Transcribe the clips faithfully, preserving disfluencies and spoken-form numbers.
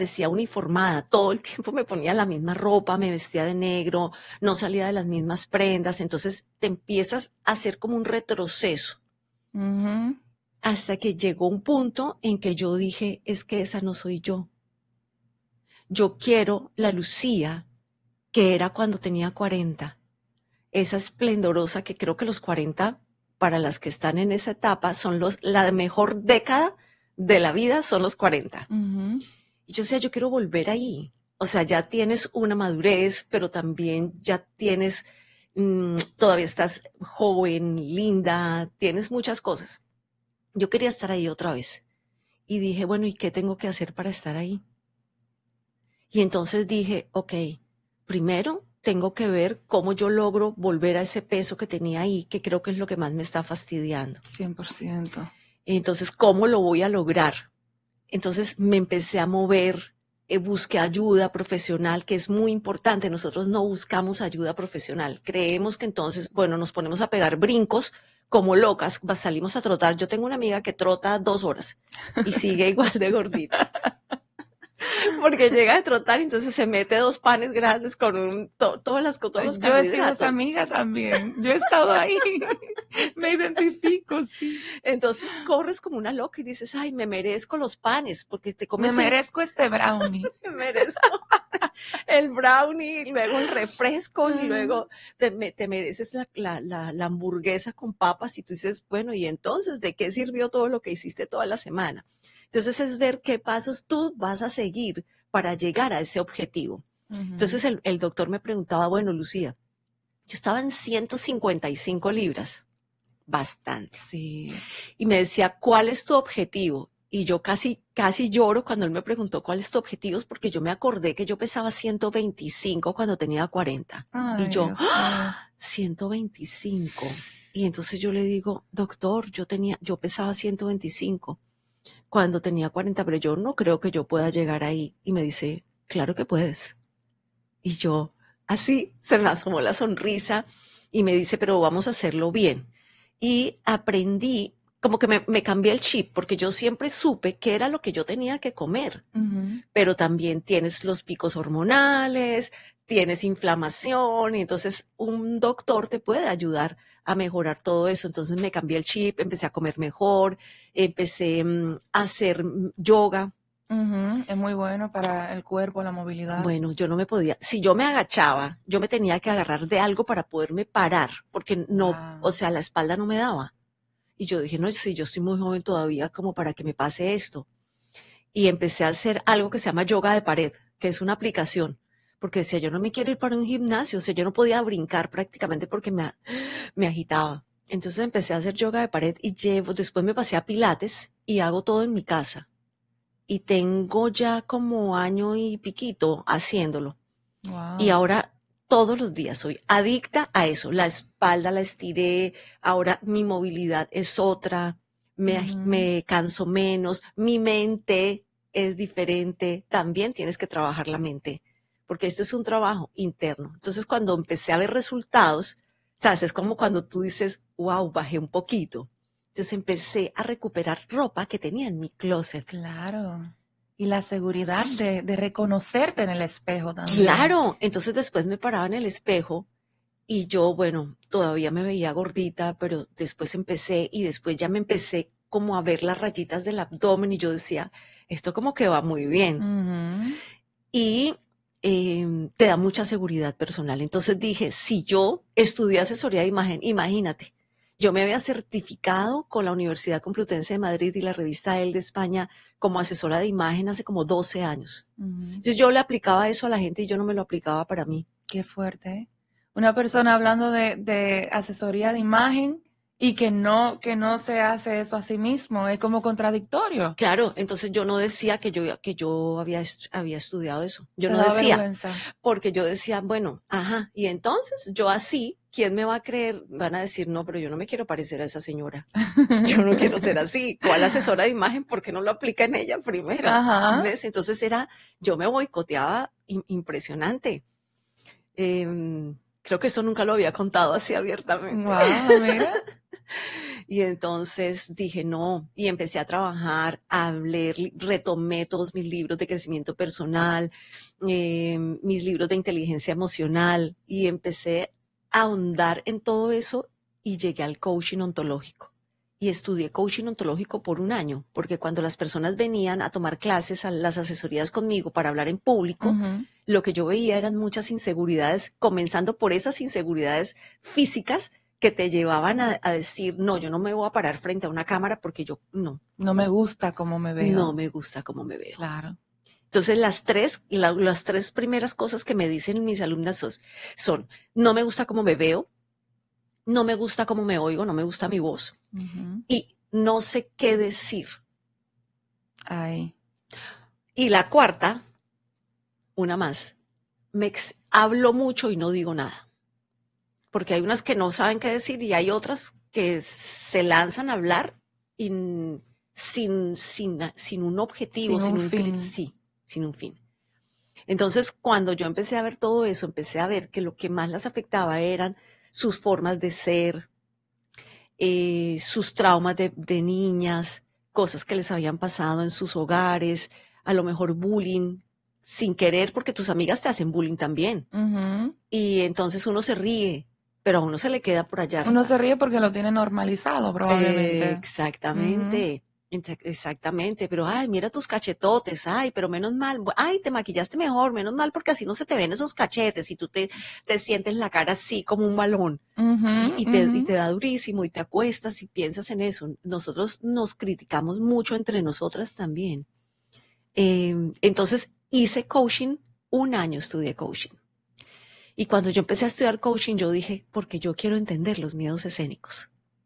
parecía uniformada, todo el tiempo me ponía la misma ropa, me vestía de negro, no salía de las mismas prendas, entonces te empiezas a hacer como un retroceso. Ujú. Hasta que llegó un punto en que yo dije, es que esa no soy yo. Yo quiero la Lucía que era cuando tenía cuarenta, esa esplendorosa que creo que los cuarenta, para las que están en esa etapa, son los, la mejor década de la vida son los cuarenta. Ujú. Y yo decía, yo quiero volver ahí. O sea, ya tienes una madurez, pero también ya tienes, mmm, todavía estás joven, linda, tienes muchas cosas. Yo quería estar ahí otra vez. Y dije, bueno, ¿y qué tengo que hacer para estar ahí? Y entonces dije, ok, primero tengo que ver cómo yo logro volver a ese peso que tenía ahí, que creo que es lo que más me está fastidiando. cien por ciento. Entonces, ¿cómo lo voy a lograr? Entonces me empecé a mover, eh, busqué ayuda profesional, que es muy importante. Nosotros no buscamos ayuda profesional. Creemos que entonces, bueno, nos ponemos a pegar brincos como locas, salimos a trotar. Yo tengo una amiga que trota dos horas y sigue igual de gordita. Porque llega a trotar y entonces se mete dos panes grandes con un, to, todas las, todos los Yo he sido esa carbohidratos. amiga también. Yo he estado ahí. Me identifico, sí. Entonces corres como una loca y dices, ay, me merezco los panes, porque te comes... Me merezco este brownie. Me merezco el brownie, y luego el refresco, y luego te, te mereces la, la, la, la hamburguesa con papas, y tú dices, bueno, ¿y entonces de qué sirvió todo lo que hiciste toda la semana? Entonces es ver qué pasos tú vas a seguir para llegar a ese objetivo. Uh-huh. Entonces el, el doctor me preguntaba, bueno, Lucía, yo estaba en ciento cincuenta y cinco libras, bastante. Sí. Y me decía, ¿cuál es tu objetivo? Y yo casi, casi lloro cuando él me preguntó cuál es tu objetivo, porque yo me acordé que yo pesaba ciento veinticinco cuando tenía cuarenta. Ay, Y yo, Dios ¡ah! ciento veinticinco. Y entonces yo le digo, doctor, yo tenía, yo pesaba ciento veinticinco cuando tenía cuarenta, pero yo no creo que yo pueda llegar ahí. Y me dice, claro que puedes. Y yo, así, se me asomó la sonrisa y me dice, pero vamos a hacerlo bien. Y aprendí, como que me, me cambié el chip, porque yo siempre supe qué era lo que yo tenía que comer. Uh-huh. Pero también tienes los picos hormonales, tienes inflamación, y entonces un doctor te puede ayudar a mejorar todo eso. Entonces me cambié el chip, empecé a comer mejor, empecé um, a hacer yoga. Uh-huh. Es muy bueno para el cuerpo, la movilidad. Bueno, yo no me podía, si yo me agachaba, yo me tenía que agarrar de algo para poderme parar, porque no, Wow. o sea, la espalda no me daba. Y yo dije, no, si yo estoy muy joven todavía como para que me pase esto. Y empecé a hacer algo que se llama yoga de pared, que es una aplicación, porque decía, yo no me quiero ir para un gimnasio, o sea, yo no podía brincar prácticamente porque me, me agitaba. Entonces empecé a hacer yoga de pared y llevo, después me pasé a pilates y hago todo en mi casa. Y tengo ya como año y piquito haciéndolo. Wow. Y ahora todos los días soy adicta a eso. La espalda la estiré, ahora mi movilidad es otra, me, Uh-huh. me canso menos, mi mente es diferente. También tienes que trabajar la mente, porque esto es un trabajo interno. Entonces cuando empecé a ver resultados, ¿sabes? Es como cuando tú dices, wow, bajé un poquito. Entonces empecé a recuperar ropa que tenía en mi closet. Claro. Y la seguridad de, de reconocerte en el espejo también. Claro, entonces después me paraba en el espejo y yo, bueno, todavía me veía gordita, pero después empecé y después ya me empecé como a ver las rayitas del abdomen y yo decía, esto como que va muy bien. Uh-huh. Y eh, te da mucha seguridad personal. Entonces dije, si yo estudié asesoría de imagen, imagínate, yo me había certificado con la Universidad Complutense de Madrid y la revista Elle de España como asesora de imagen hace como doce años. Uh-huh. Entonces yo le aplicaba eso a la gente y yo no me lo aplicaba para mí. Qué fuerte, ¿eh? Una persona hablando de, de asesoría de imagen y que no, que no se hace eso a sí mismo, es como contradictorio. Claro, entonces yo no decía que yo, que yo había, había estudiado eso. Yo Te no daba decía, vergüenza. porque yo decía, bueno, ajá, y entonces yo así, ¿quién me va a creer? Van a decir, no, pero yo no me quiero parecer a esa señora. Yo no quiero ser así. ¿Cuál asesora de imagen? ¿Por qué no lo aplica en ella primero? Ajá. ¿Ves? Entonces era, yo me boicoteaba impresionante. Eh, creo que esto nunca lo había contado así abiertamente. Wow, mira. Y entonces dije no, y empecé a trabajar, a leer, retomé todos mis libros de crecimiento personal, eh, mis libros de inteligencia emocional, y empecé a ahondar en todo eso y llegué al coaching ontológico. Y estudié coaching ontológico por un año, porque cuando las personas venían a tomar clases, a las asesorías conmigo para hablar en público, uh-huh. lo que yo veía eran muchas inseguridades, comenzando por esas inseguridades físicas que te llevaban a, a decir, no, yo no me voy a parar frente a una cámara porque yo, no. No me gusta cómo me veo. No me gusta cómo me veo. Claro. Entonces, las tres, la, las tres primeras cosas que me dicen mis alumnas son, son, no me gusta cómo me veo, no me gusta cómo me oigo, no me gusta mi voz, uh-huh. y no sé qué decir. Ay. Y la cuarta, una más, me ex- hablo mucho y no digo nada. Porque hay unas que no saben qué decir y hay otras que se lanzan a hablar y sin, sin, sin un objetivo, sin, sin un, un fin. Sí, sin un fin. Entonces, cuando yo empecé a ver todo eso, empecé a ver que lo que más las afectaba eran sus formas de ser, eh, sus traumas de, de niñas, cosas que les habían pasado en sus hogares, a lo mejor bullying, sin querer, porque tus amigas te hacen bullying también. Uh-huh. Y entonces uno se ríe, pero a uno se le queda por allá. Uno se ríe porque lo tiene normalizado, probablemente. Eh, exactamente, uh-huh. exactamente. Pero, ay, mira tus cachetotes, ay, pero menos mal, ay, te maquillaste mejor, menos mal, porque así no se te ven esos cachetes y tú te, te sientes la cara así como un balón. Uh-huh, y, y, te, uh-huh. y te da durísimo y te acuestas y piensas en eso. Nosotros nos criticamos mucho entre nosotras también. Eh, entonces, hice coaching, un año estudié coaching. Y cuando yo empecé a estudiar coaching, yo dije, porque yo quiero entender los miedos escénicos.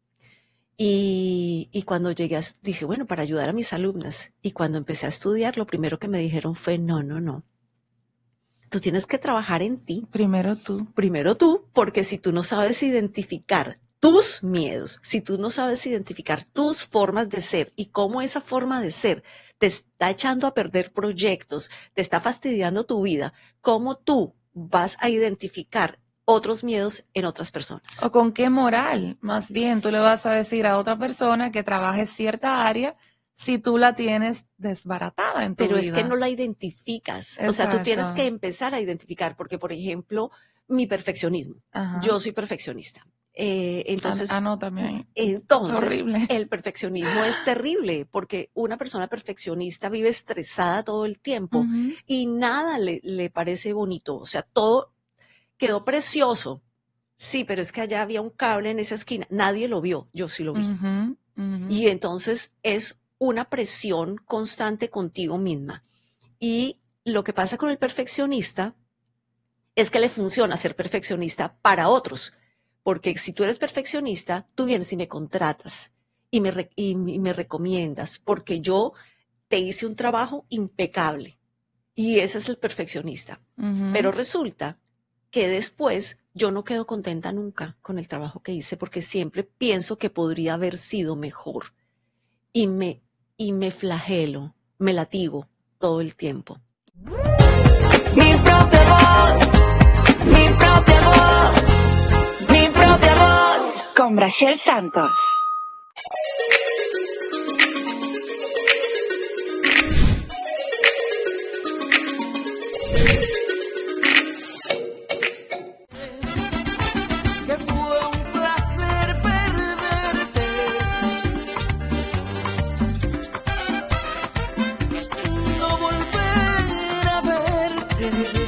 Y, y cuando llegué, a, dije, bueno, para ayudar a mis alumnas. Y cuando empecé a estudiar, lo primero que me dijeron fue, no, no, no. Tú tienes que trabajar en ti. Primero tú. Primero tú, porque si tú no sabes identificar tus miedos, si tú no sabes identificar tus formas de ser y cómo esa forma de ser te está echando a perder proyectos, te está fastidiando tu vida, cómo tú vas a identificar otros miedos en otras personas. O con qué moral, más bien, tú le vas a decir a otra persona que trabaje cierta área si tú la tienes desbaratada en tu Pero vida. Pero es que no la identificas. Exacto. O sea, tú tienes que empezar a identificar, porque, por ejemplo, mi perfeccionismo. Ajá. Yo soy perfeccionista. Eh, entonces, ah, no, también. entonces horrible. El perfeccionismo es terrible porque una persona perfeccionista vive estresada todo el tiempo uh-huh. y nada le, le parece bonito. O sea, todo quedó precioso. Sí, pero es que allá había un cable en esa esquina. Nadie lo vio. Yo sí lo vi. Uh-huh. Uh-huh. Y entonces es una presión constante contigo misma. Y lo que pasa con el perfeccionista es que le funciona ser perfeccionista para otros. Porque si tú eres perfeccionista, tú vienes y me contratas y me, re, y, y me recomiendas porque yo te hice un trabajo impecable. Y ese es el perfeccionista. Uh-huh. Pero resulta que después yo no quedo contenta nunca con el trabajo que hice porque siempre pienso que podría haber sido mejor. Y me, y me flagelo, me latigo todo el tiempo. Mi propia voz, mi propia voz. Mi propia voz con Brachel Santos. Que fue un placer perderte. No volver a verte.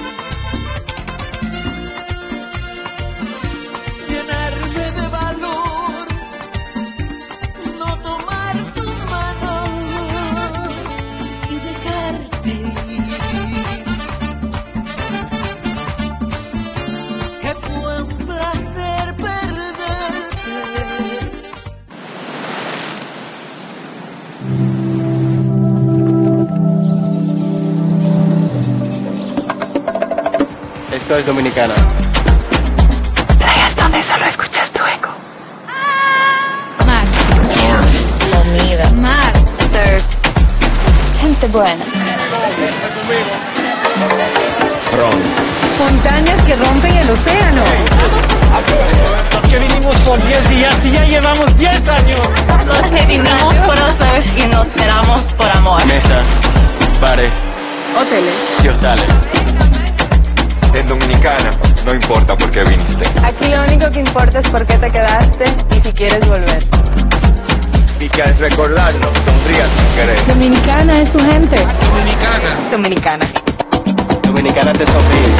Esto es Dominicana. Reggaetón de solo escuchas tu eco. Mar. Comida. Mar. Surf. Gente buena. Ron. montañas que rompen el océano. Los que vinimos por diez días y ya llevamos diez años. Los que vinimos por hoteles y nos quedamos por amor. Mesas, bares Hoteles. y hostales. En Dominicana, no importa por qué viniste. Aquí lo único que importa es por qué te quedaste y si quieres volver. Y que al recordarlo, sonrías sin querer. Dominicana es su gente. Dominicana. Dominicana. Dominicana te sonríe.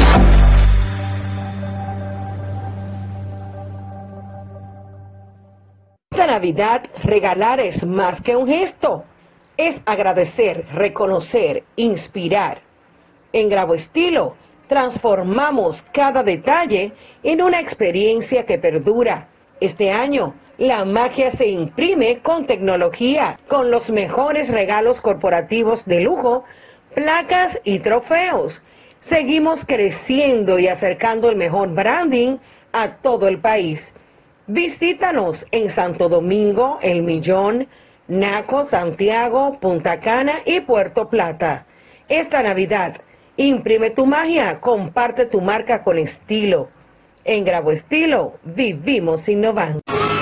Esta Navidad, regalar es más que un gesto. Es agradecer, reconocer, inspirar. En Grabo Estilo, transformamos cada detalle en una experiencia que perdura. Este año, la magia se imprime con tecnología, con los mejores regalos corporativos de lujo, placas y trofeos. Seguimos creciendo y acercando el mejor branding a todo el país. Visítanos en Santo Domingo, El Millón, Naco, Santiago, Punta Cana y Puerto Plata. Esta Navidad, imprime tu magia, comparte tu marca con estilo. En Grabo Estilo, vivimos innovando.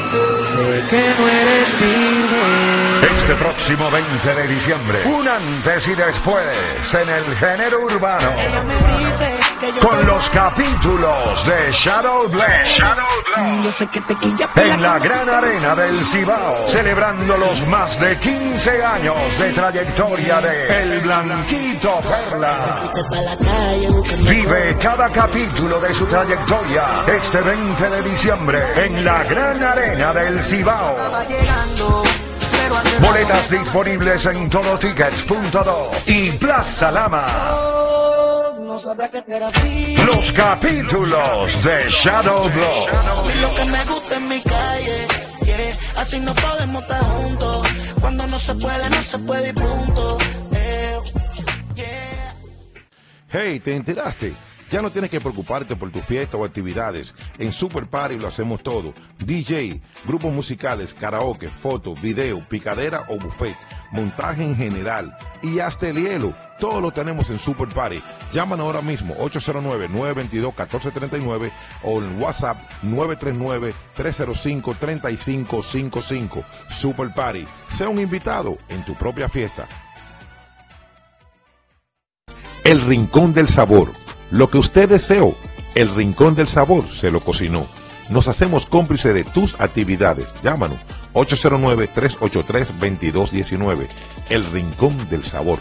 Este próximo veinte de diciembre, un antes y después en el género urbano, con los capítulos de Shadow Blend, en la gran arena del Cibao, celebrando los más de quince años de trayectoria de El Blanquito Perla. Vive cada capítulo de su trayectoria este veinte de diciembre en la gran arena del Cibao. Boletas disponibles en todotickets punto do y Plaza Lama. Los capítulos de Shadow Blow. Lo que me gusta en mi calle, yeah. Así no podemos estar juntos. Cuando no se puede, no se puede y punto. Eh, yeah. Hey, ¿te enteraste? Ya no tienes que preocuparte por tu fiesta o actividades. En Super Party lo hacemos todo. D J, grupos musicales, karaoke, fotos, video, picadera o buffet, montaje en general y hasta el hielo. Todo lo tenemos en Super Party. Llámanos ahora mismo ocho cero nueve, nueve dos dos, uno cuatro tres nueve o en WhatsApp nueve tres nueve, tres cero cinco, tres cinco cinco cinco. Super Party. Sea un invitado en tu propia fiesta. El Rincón del Sabor. Lo que usted deseó, el Rincón del Sabor se lo cocinó. Nos hacemos cómplices de tus actividades. Llámanos ocho cero nueve, tres ocho tres, dos dos uno nueve. El Rincón del Sabor.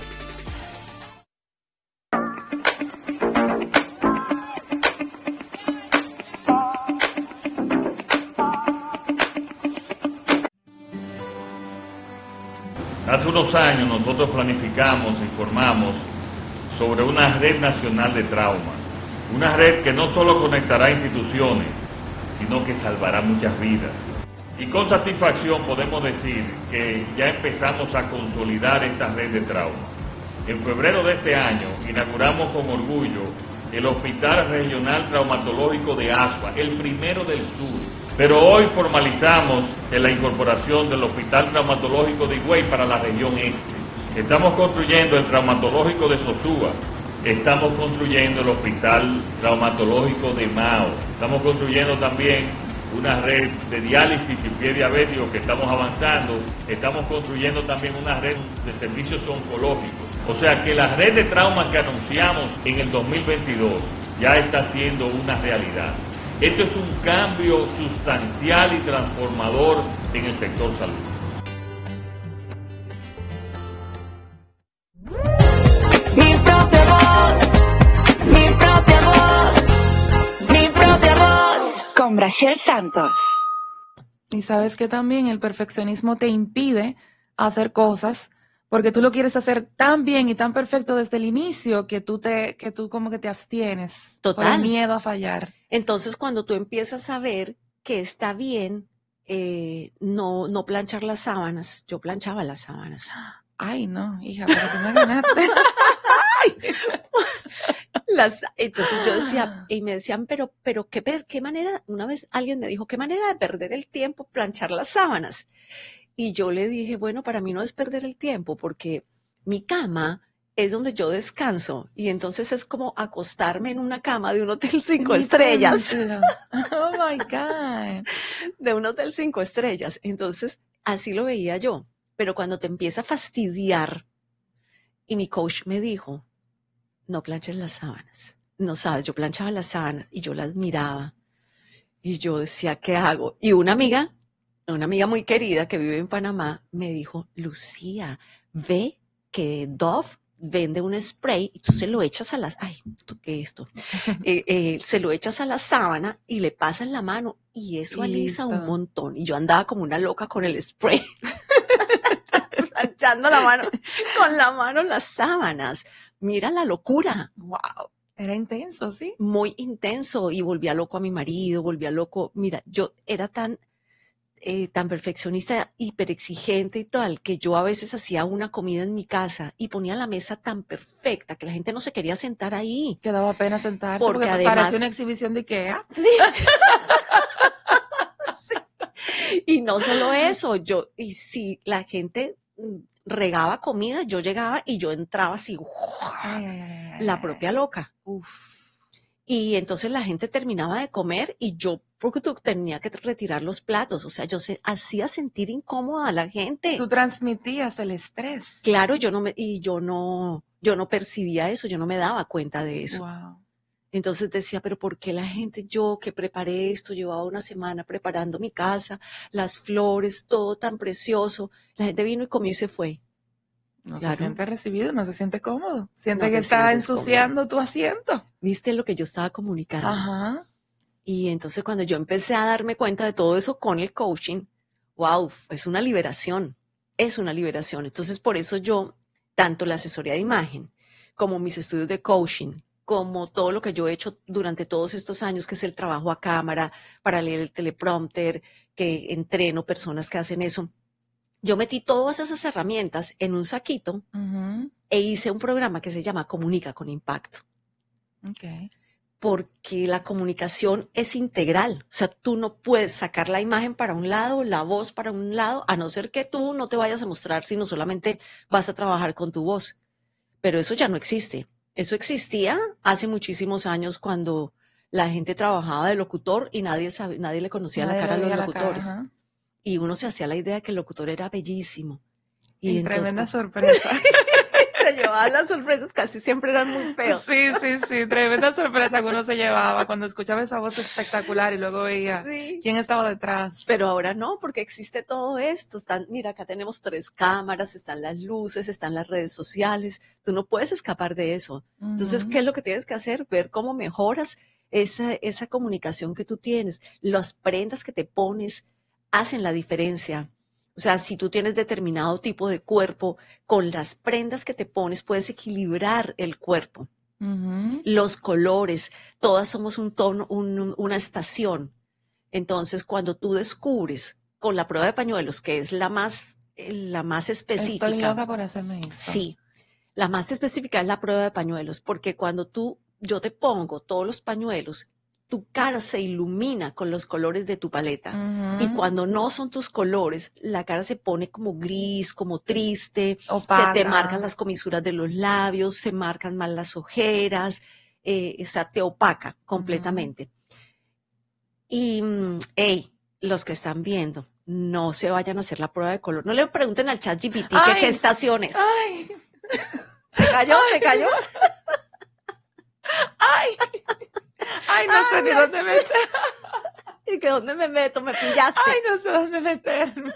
Hace unos años nosotros planificamos y formamos sobre una red nacional de trauma, una red que no solo conectará instituciones, sino que salvará muchas vidas. Y con satisfacción podemos decir que ya empezamos a consolidar esta red de trauma. En febrero de este año inauguramos con orgullo el Hospital Regional Traumatológico de Asua, el primero del sur. Pero hoy formalizamos la incorporación del Hospital Traumatológico de Higüey para la región este. Estamos construyendo el traumatológico de Sosúa, estamos construyendo el hospital traumatológico de Mao, estamos construyendo también una red de diálisis y pie diabético que estamos avanzando, estamos construyendo también una red de servicios oncológicos. O sea que la red de traumas que anunciamos en el dos mil veintidós ya está siendo una realidad. Esto es un cambio sustancial y transformador en el sector salud. Mi propia voz, mi propia voz, mi propia voz. Con Brachel Santos. Y sabes que también el perfeccionismo te impide hacer cosas porque tú lo quieres hacer tan bien y tan perfecto desde el inicio que tú te, que tú como que te abstienes. Total. Por el miedo a fallar. Entonces, cuando tú empiezas a ver que está bien eh, no, no planchar las sábanas, yo planchaba las sábanas. Ay, no, hija, pero tú me ganaste. Las, entonces yo decía, y me decían, pero, pero qué, qué manera, una vez alguien me dijo, qué manera de perder el tiempo planchar las sábanas. Y yo le dije, bueno, para mí no es perder el tiempo, porque mi cama es donde yo descanso. Y entonces es como acostarme en una cama de un hotel cinco estrellas. Oh my God. De un hotel cinco estrellas. Entonces, así lo veía yo. Pero cuando te empieza a fastidiar, y mi coach me dijo, no planches las sábanas. No sabes, yo planchaba las sábanas y yo las miraba. Y yo decía, ¿qué hago? Y una amiga, una amiga muy querida que vive en Panamá, me dijo, Lucía, ve que Dove vende un spray y tú se lo echas a las, ay, ¿tú qué es esto? eh, eh, se lo echas a la sábana y le pasas la mano y eso Y alisa listo. un montón. Y yo andaba como una loca con el spray, planchando la mano, con la mano las sábanas. Mira la locura. Wow. Era intenso, ¿sí? Muy intenso y volvía loco a mi marido, volvía loco. Mira, yo era tan, eh, tan perfeccionista, hiperexigente y tal, que yo a veces hacía una comida en mi casa y ponía la mesa tan perfecta que la gente no se quería sentar ahí. Que daba pena sentarse Porque porque, además- parecía una exhibición de IKEA. Sí. Sí. Y no solo eso, yo, y si la gente mm, regaba comida, yo llegaba y yo entraba así, Ay, ay, ay, ay, la ay. propia loca. Uf. Y entonces la gente terminaba de comer y yo, porque tú tenía que retirar los platos, o sea, yo se, hacía sentir incómoda a la gente. Tú transmitías el estrés. Claro, yo no me, y yo no, yo no percibía eso, yo no me daba cuenta de eso. Wow. Entonces decía, pero ¿por qué la gente, yo que preparé esto, llevaba una semana preparando mi casa, las flores, todo tan precioso, la gente vino y comió y se fue? No Claro. se siente recibido, no se siente cómodo. Siente No que te está sientes ensuciando tu asiento. ¿Viste lo que yo estaba comunicando? Ajá. Y entonces cuando yo empecé a darme cuenta de todo eso con el coaching, wow, es una liberación, es una liberación. Entonces por eso yo, tanto la asesoría de imagen, como mis estudios de coaching, como todo lo que yo he hecho durante todos estos años, que es el trabajo a cámara, para leer el teleprompter, que entreno personas que hacen eso, yo metí todas esas herramientas en un saquito Ujú. e hice un programa que se llama Comunica con Impacto. Ok. Porque la comunicación es integral. O sea, tú no puedes sacar la imagen para un lado, la voz para un lado, a no ser que tú no te vayas a mostrar, sino solamente vas a trabajar con tu voz. Pero eso ya no existe. Eso existía hace muchísimos años cuando la gente trabajaba de locutor y nadie sabe, nadie le conocía Nadie la cara a le los veía la cara, locutores. ajá. Y uno se hacía la idea de que el locutor era bellísimo. Y, entonces- tremenda sorpresa. se llevaban las sorpresas, casi siempre eran muy feos. Sí, sí, sí, tremenda sorpresa que uno se llevaba cuando escuchaba esa voz espectacular y luego veía Sí. quién estaba detrás. Pero ahora no, porque existe todo esto. Están, mira, acá tenemos tres cámaras, están las luces, están las redes sociales. Tú no puedes escapar de eso. Entonces, Ujú. ¿qué es lo que tienes que hacer? Ver cómo mejoras esa, esa comunicación que tú tienes. Las prendas que te pones hacen la diferencia. O sea, si tú tienes determinado tipo de cuerpo, con las prendas que te pones puedes equilibrar el cuerpo. Ujú. Los colores, todas somos un tono, un- una estación. Entonces, cuando tú descubres con la prueba de pañuelos, que es la más, eh, la más específica. Estoy loca por hacerme esto. Sí, la más específica es la prueba de pañuelos, porque cuando tú, yo te pongo todos los pañuelos, tu cara se ilumina con los colores de tu paleta. Ujú. Y cuando no son tus colores, la cara se pone como gris, como triste, Opaca. se te marcan las comisuras de los labios, se marcan mal las ojeras, eh, o sea, te opaca completamente. Y, mm, hey, los que están viendo, no se vayan a hacer la prueba de color. No le pregunten al chat G P T que Ay. qué estaciones. Ay, ¿Te cayó? ¿Te cayó? ay, ay, no sé ni dónde meter. ¿Y que dónde me meto? Me pillaste. Ay, no sé dónde meterme.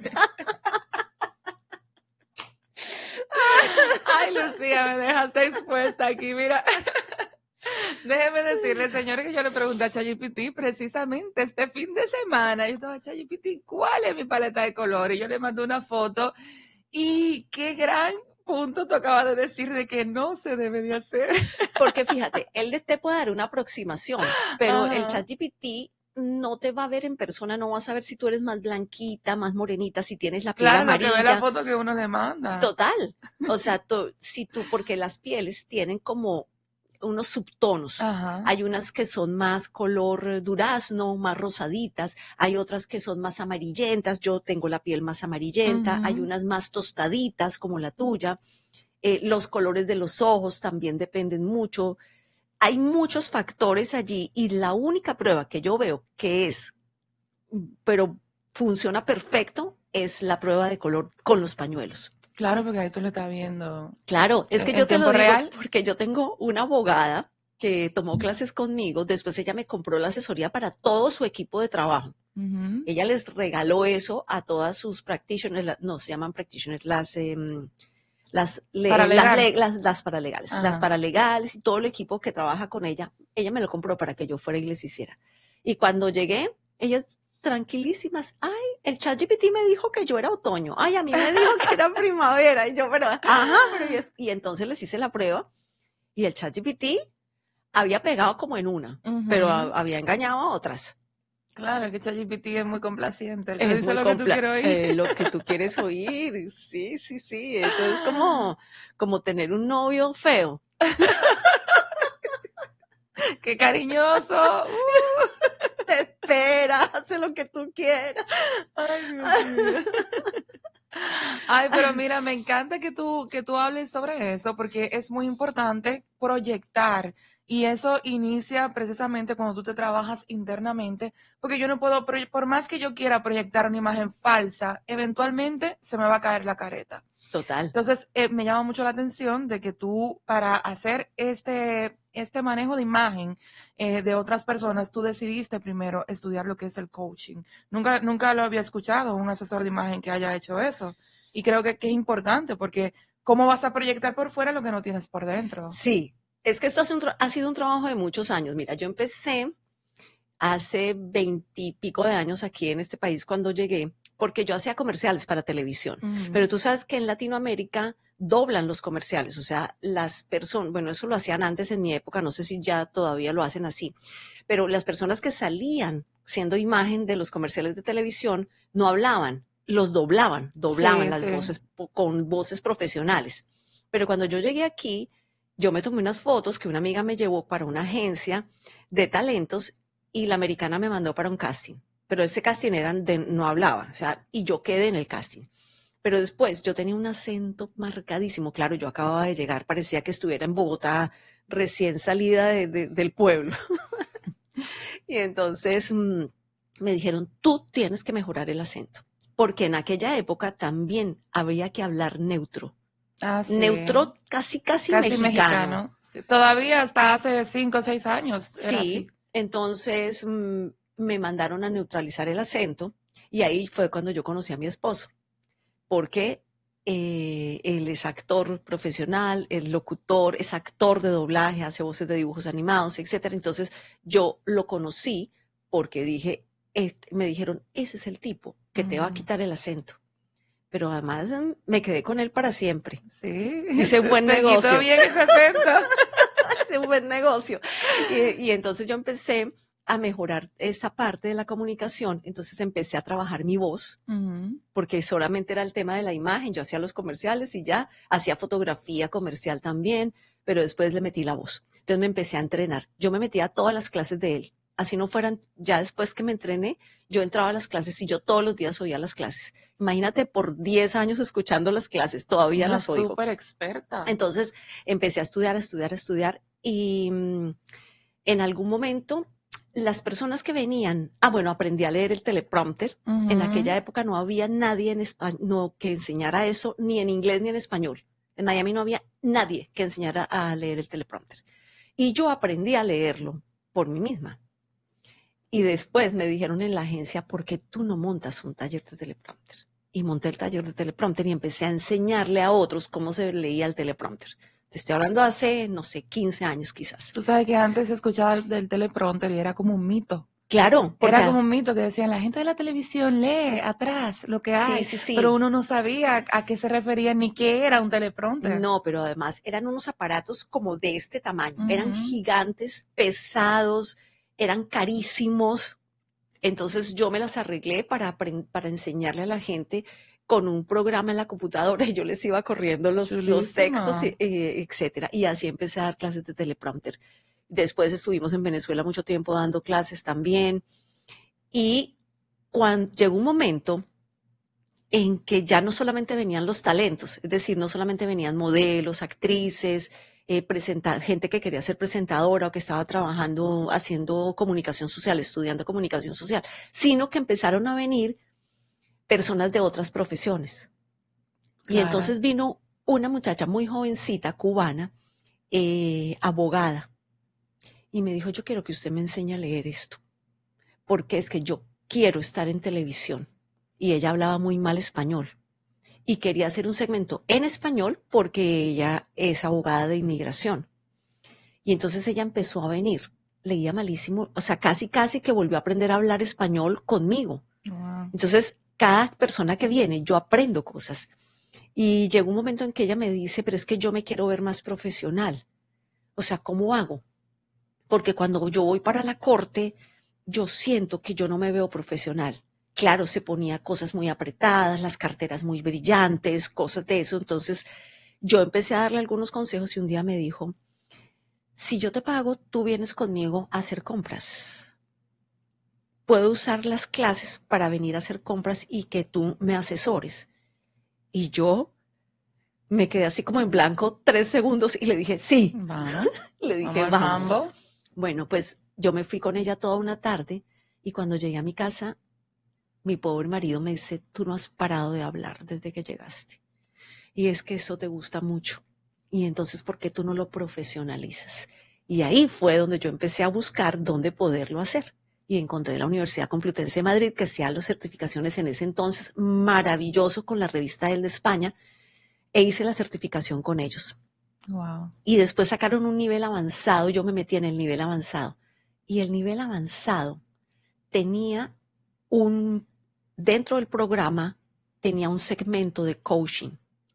Ay, Lucía, me dejaste expuesta aquí, mira. Déjeme decirle, señores, que yo le pregunté a ChatGPT precisamente este fin de semana. Yo estaba, ChatGPT, ¿cuál es mi paleta de colores? Y yo le mandé una foto. Y qué gran punto tú acabas de decir de que no se debe de hacer. Porque fíjate, él te puede dar una aproximación, pero Ajá. el chat G P T no te va a ver en persona, no va a saber si tú eres más blanquita, más morenita, si tienes la piel Claro, lo que amarilla. ve la foto que uno le manda. Total. O sea, to- si tú, porque las pieles tienen como unos subtonos. Ajá. Hay unas que son más color durazno, más rosaditas, hay otras que son más amarillentas, yo tengo la piel más amarillenta, Ujú. hay unas más tostaditas como la tuya. eh, los colores de los ojos también dependen mucho. Hay muchos factores allí y la única prueba que yo veo que es, pero funciona perfecto, es la prueba de color con los pañuelos. Claro, porque ahí tú lo estás viendo. Claro, es que ¿En yo te lo tiempo digo real? porque yo tengo una abogada que tomó clases conmigo, después ella me compró la asesoría para todo su equipo de trabajo. Ujú. Ella les regaló eso a todas sus practitioners, la- no, se llaman practitioners, las, em, las, le- Paralegal. las, le- las, las paralegales, Ajá. las paralegales y todo el equipo que trabaja con ella, ella me lo compró para que yo fuera y les hiciera. Y cuando llegué, ellas tranquilísimas, ay, el ChatGPT me dijo que yo era otoño, ay, a mí me dijo que era primavera, y yo, pero, ajá, pero, y, es- y entonces les hice la prueba, y el ChatGPT había pegado como en una, Ujú. pero a- había engañado a otras. Claro, que ChatGPT es muy complaciente. Él te Es dice muy lo que tú compla- quieres oír. eh, lo que tú quieres oír, sí, sí, sí, eso es como, como tener un novio feo. ¡Qué cariñoso! Uh. Te espera, hace lo que tú quieras. Ay, Dios mío. Ay, pero mira, me encanta que tú, que tú hables sobre eso porque es muy importante proyectar y eso inicia precisamente cuando tú te trabajas internamente, porque yo no puedo, proye- por más que yo quiera proyectar una imagen falsa, eventualmente se me va a caer la careta. Total. Entonces, eh, me llama mucho la atención de que tú, para hacer este, este manejo de imagen eh, de otras personas, tú decidiste primero estudiar lo que es el coaching. Nunca, nunca lo había escuchado, un asesor de imagen que haya hecho eso. Y creo que, que es importante, porque ¿cómo vas a proyectar por fuera lo que no tienes por dentro? Sí, es que esto hace un tra- ha sido un trabajo de muchos años. Mira, yo empecé hace veintipico de años aquí en este país cuando llegué, porque yo hacía comerciales para televisión. Ujú. Pero tú sabes que en Latinoamérica doblan los comerciales, o sea, las personas, bueno, eso lo hacían antes en mi época, no sé si ya todavía lo hacen así, pero las personas que salían siendo imagen de los comerciales de televisión no hablaban, los doblaban, doblaban Sí, las sí. voces po- con voces profesionales. Pero cuando yo llegué aquí, yo me tomé unas fotos que una amiga me llevó para una agencia de talentos y la americana me mandó para un casting. Pero ese casting era de, no hablaba, o sea, y yo quedé en el casting. Pero después yo tenía un acento marcadísimo, claro, yo acababa de llegar, parecía que estuviera en Bogotá, recién salida de- de- del pueblo. Y entonces mm, me dijeron, tú tienes que mejorar el acento, porque en aquella época también había que hablar neutro. Ah, sí. Neutro casi, casi, Casi mexicano. mexicano. Sí, todavía hasta hace cinco o seis años era Sí, así. entonces mm, me mandaron a neutralizar el acento y ahí fue cuando yo conocí a mi esposo, porque eh, él es actor profesional, es locutor, es actor de doblaje, hace voces de dibujos animados, etcétera. Entonces yo lo conocí porque dije, este, me dijeron, ese es el tipo que te va a Ujú. quitar el acento. Pero además mm, me quedé con él para siempre. Sí. Hice buen Te negocio. quitó bien ese acento. Hice un buen negocio. Y, y entonces yo empecé a mejorar esa parte de la comunicación. Entonces empecé a trabajar mi voz, Ujú. porque solamente era el tema de la imagen. Yo hacía los comerciales y ya hacía fotografía comercial también, pero después le metí la voz. Entonces me empecé a entrenar. Yo me metía a todas las clases de él. Así no fueran, ya después que me entrené, yo entraba a las clases y yo todos los días oía las clases. Imagínate por diez años escuchando las clases, todavía Una las oigo. súper experta. Entonces empecé a estudiar, a estudiar, a estudiar y mm, en algún momento las personas que venían, ah bueno, aprendí a leer el teleprompter. Ujú. En aquella época no había nadie en español no, que enseñara eso ni en inglés ni en español. En Miami no había nadie que enseñara a leer el teleprompter. Y yo aprendí a leerlo por mí misma. Y después me dijeron en la agencia, ¿por qué tú no montas un taller de teleprompter? Y monté el taller de teleprompter y empecé a enseñarle a otros cómo se leía el teleprompter. Te estoy hablando hace, no sé, quince años quizás. Tú sabes que antes se escuchaba el- del teleprompter y era como un mito. Claro, porque Era como un mito que decían, la gente de la televisión lee atrás lo que hay, sí, sí, sí. pero uno no sabía a qué se refería ni qué era un teleprompter. No, pero además eran unos aparatos como de este tamaño. Ujú. Eran gigantes, pesados, eran carísimos. Entonces yo me las arreglé para, apren- para enseñarle a la gente con un programa en la computadora y yo les iba corriendo los, los Chulísimo. textos, y- eh, etcétera. Y así empecé a dar clases de teleprompter. Después estuvimos en Venezuela mucho tiempo dando clases también. Y cuando llegó un momento en que ya no solamente venían los talentos, es decir, no solamente venían modelos, actrices, eh, presenta- gente que quería ser presentadora o que estaba trabajando, haciendo comunicación social, estudiando comunicación social, sino que empezaron a venir personas de otras profesiones. Claro. Y entonces vino una muchacha muy jovencita, cubana, eh, abogada, y me dijo, yo quiero que usted me enseñe a leer esto, porque es que yo quiero estar en televisión. Y ella hablaba muy mal español y quería hacer un segmento en español porque ella es abogada de inmigración. Y entonces ella empezó a venir, leía malísimo, o sea, casi casi que volvió a aprender a hablar español conmigo. Wow. Entonces, cada persona que viene, yo aprendo cosas. Y llegó un momento en que ella me dice, pero es que yo me quiero ver más profesional. O sea, ¿cómo hago? Porque cuando yo voy para la corte, yo siento que yo no me veo profesional. Claro, se ponía cosas muy apretadas, las carteras muy brillantes, cosas de eso. Entonces, yo empecé a darle algunos consejos y un día me dijo, si yo te pago, tú vienes conmigo a hacer compras. Puedo usar las clases para venir a hacer compras y que tú me asesores. Y yo me quedé así como en blanco tres segundos y le dije, sí. Vamos. Le dije, Vamos al vamos. mambo. Bueno, pues yo me fui con ella toda una tarde y cuando llegué a mi casa, mi pobre marido me dice, tú no has parado de hablar desde que llegaste. Y es que eso te gusta mucho. Y entonces, ¿por qué tú no lo profesionalizas? Y ahí fue donde yo empecé a buscar dónde poderlo hacer. Y encontré la Universidad Complutense de Madrid, que hacía las certificaciones en ese entonces, maravilloso con la revista El de España, e hice la certificación con ellos. Wow. Y después sacaron un nivel avanzado, yo me metí en el nivel avanzado. Y el nivel avanzado tenía un, dentro del programa, tenía un segmento de coaching.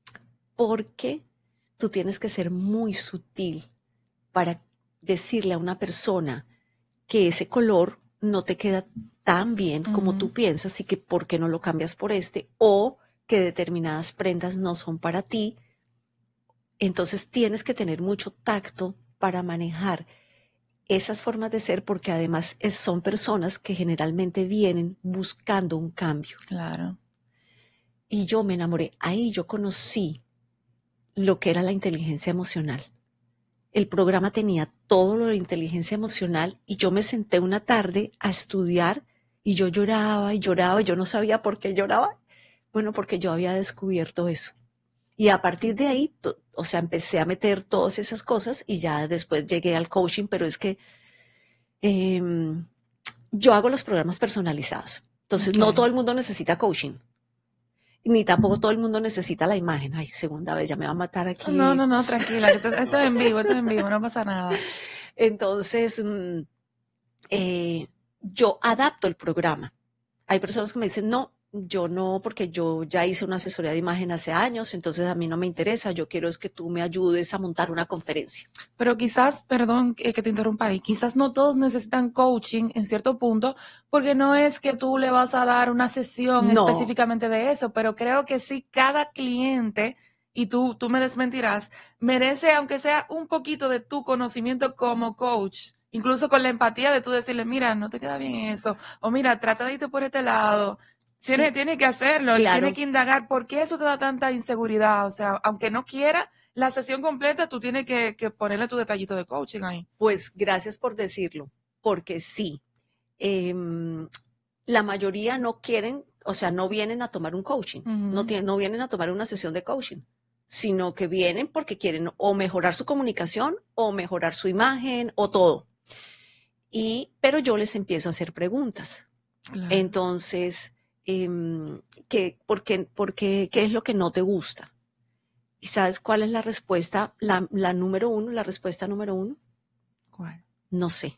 Porque tú tienes que ser muy sutil para decirle a una persona que ese color no te queda tan bien como Uh-huh. tú piensas y que por qué no lo cambias por este, o que determinadas prendas no son para ti. Entonces tienes que tener mucho tacto para manejar esas formas de ser, porque además es- son personas que generalmente vienen buscando un cambio. Claro. Y yo me enamoré. Ahí yo conocí lo que era la inteligencia emocional. El programa tenía todo lo de inteligencia emocional y yo me senté una tarde a estudiar y yo lloraba y lloraba y yo no sabía por qué lloraba. Bueno, porque yo había descubierto eso. Y a partir de ahí, to- o sea, empecé a meter todas esas cosas y ya después llegué al coaching, pero es que em, yo hago los programas personalizados. Entonces, no Ok. todo el mundo necesita coaching. Ni tampoco todo el mundo necesita la imagen. Ay, segunda vez, ya me va a matar aquí. No, no, no, tranquila, que esto, esto es en vivo, esto es en vivo, no pasa nada. Entonces, mm, eh, yo adapto el programa. Hay personas que me dicen, no, yo no, porque yo ya hice una asesoría de imagen hace años, entonces a mí no me interesa, yo quiero es que tú me ayudes a montar una conferencia. Pero quizás, perdón eh, que te interrumpa ahí, quizás no todos necesitan coaching en cierto punto, porque no es que tú le vas a dar una sesión No. específicamente de eso, pero creo que sí cada cliente, y tú, tú me desmentirás, merece aunque sea un poquito de tu conocimiento como coach, incluso con la empatía de tú decirle, mira, no te queda bien eso, o mira, trata de irte por este lado. Tiene, Sí, tiene que hacerlo, claro. tiene que indagar por qué eso te da tanta inseguridad. O sea, aunque no quiera la sesión completa, tú tienes que, que ponerle tu detallito de coaching ahí. Pues gracias por decirlo, porque sí, em, la mayoría no quieren, o sea, no vienen a tomar un coaching, Ujú. no, tienen- no vienen a tomar una sesión de coaching, sino que vienen porque quieren o mejorar su comunicación o mejorar su imagen o todo. Y, pero yo les empiezo a hacer preguntas. Claro. Entonces, em, ¿qué, por qué, por qué- qué es lo que no te gusta? ¿Y sabes cuál es la respuesta? La, la número uno, la respuesta número uno, ¿Cuál? no sé.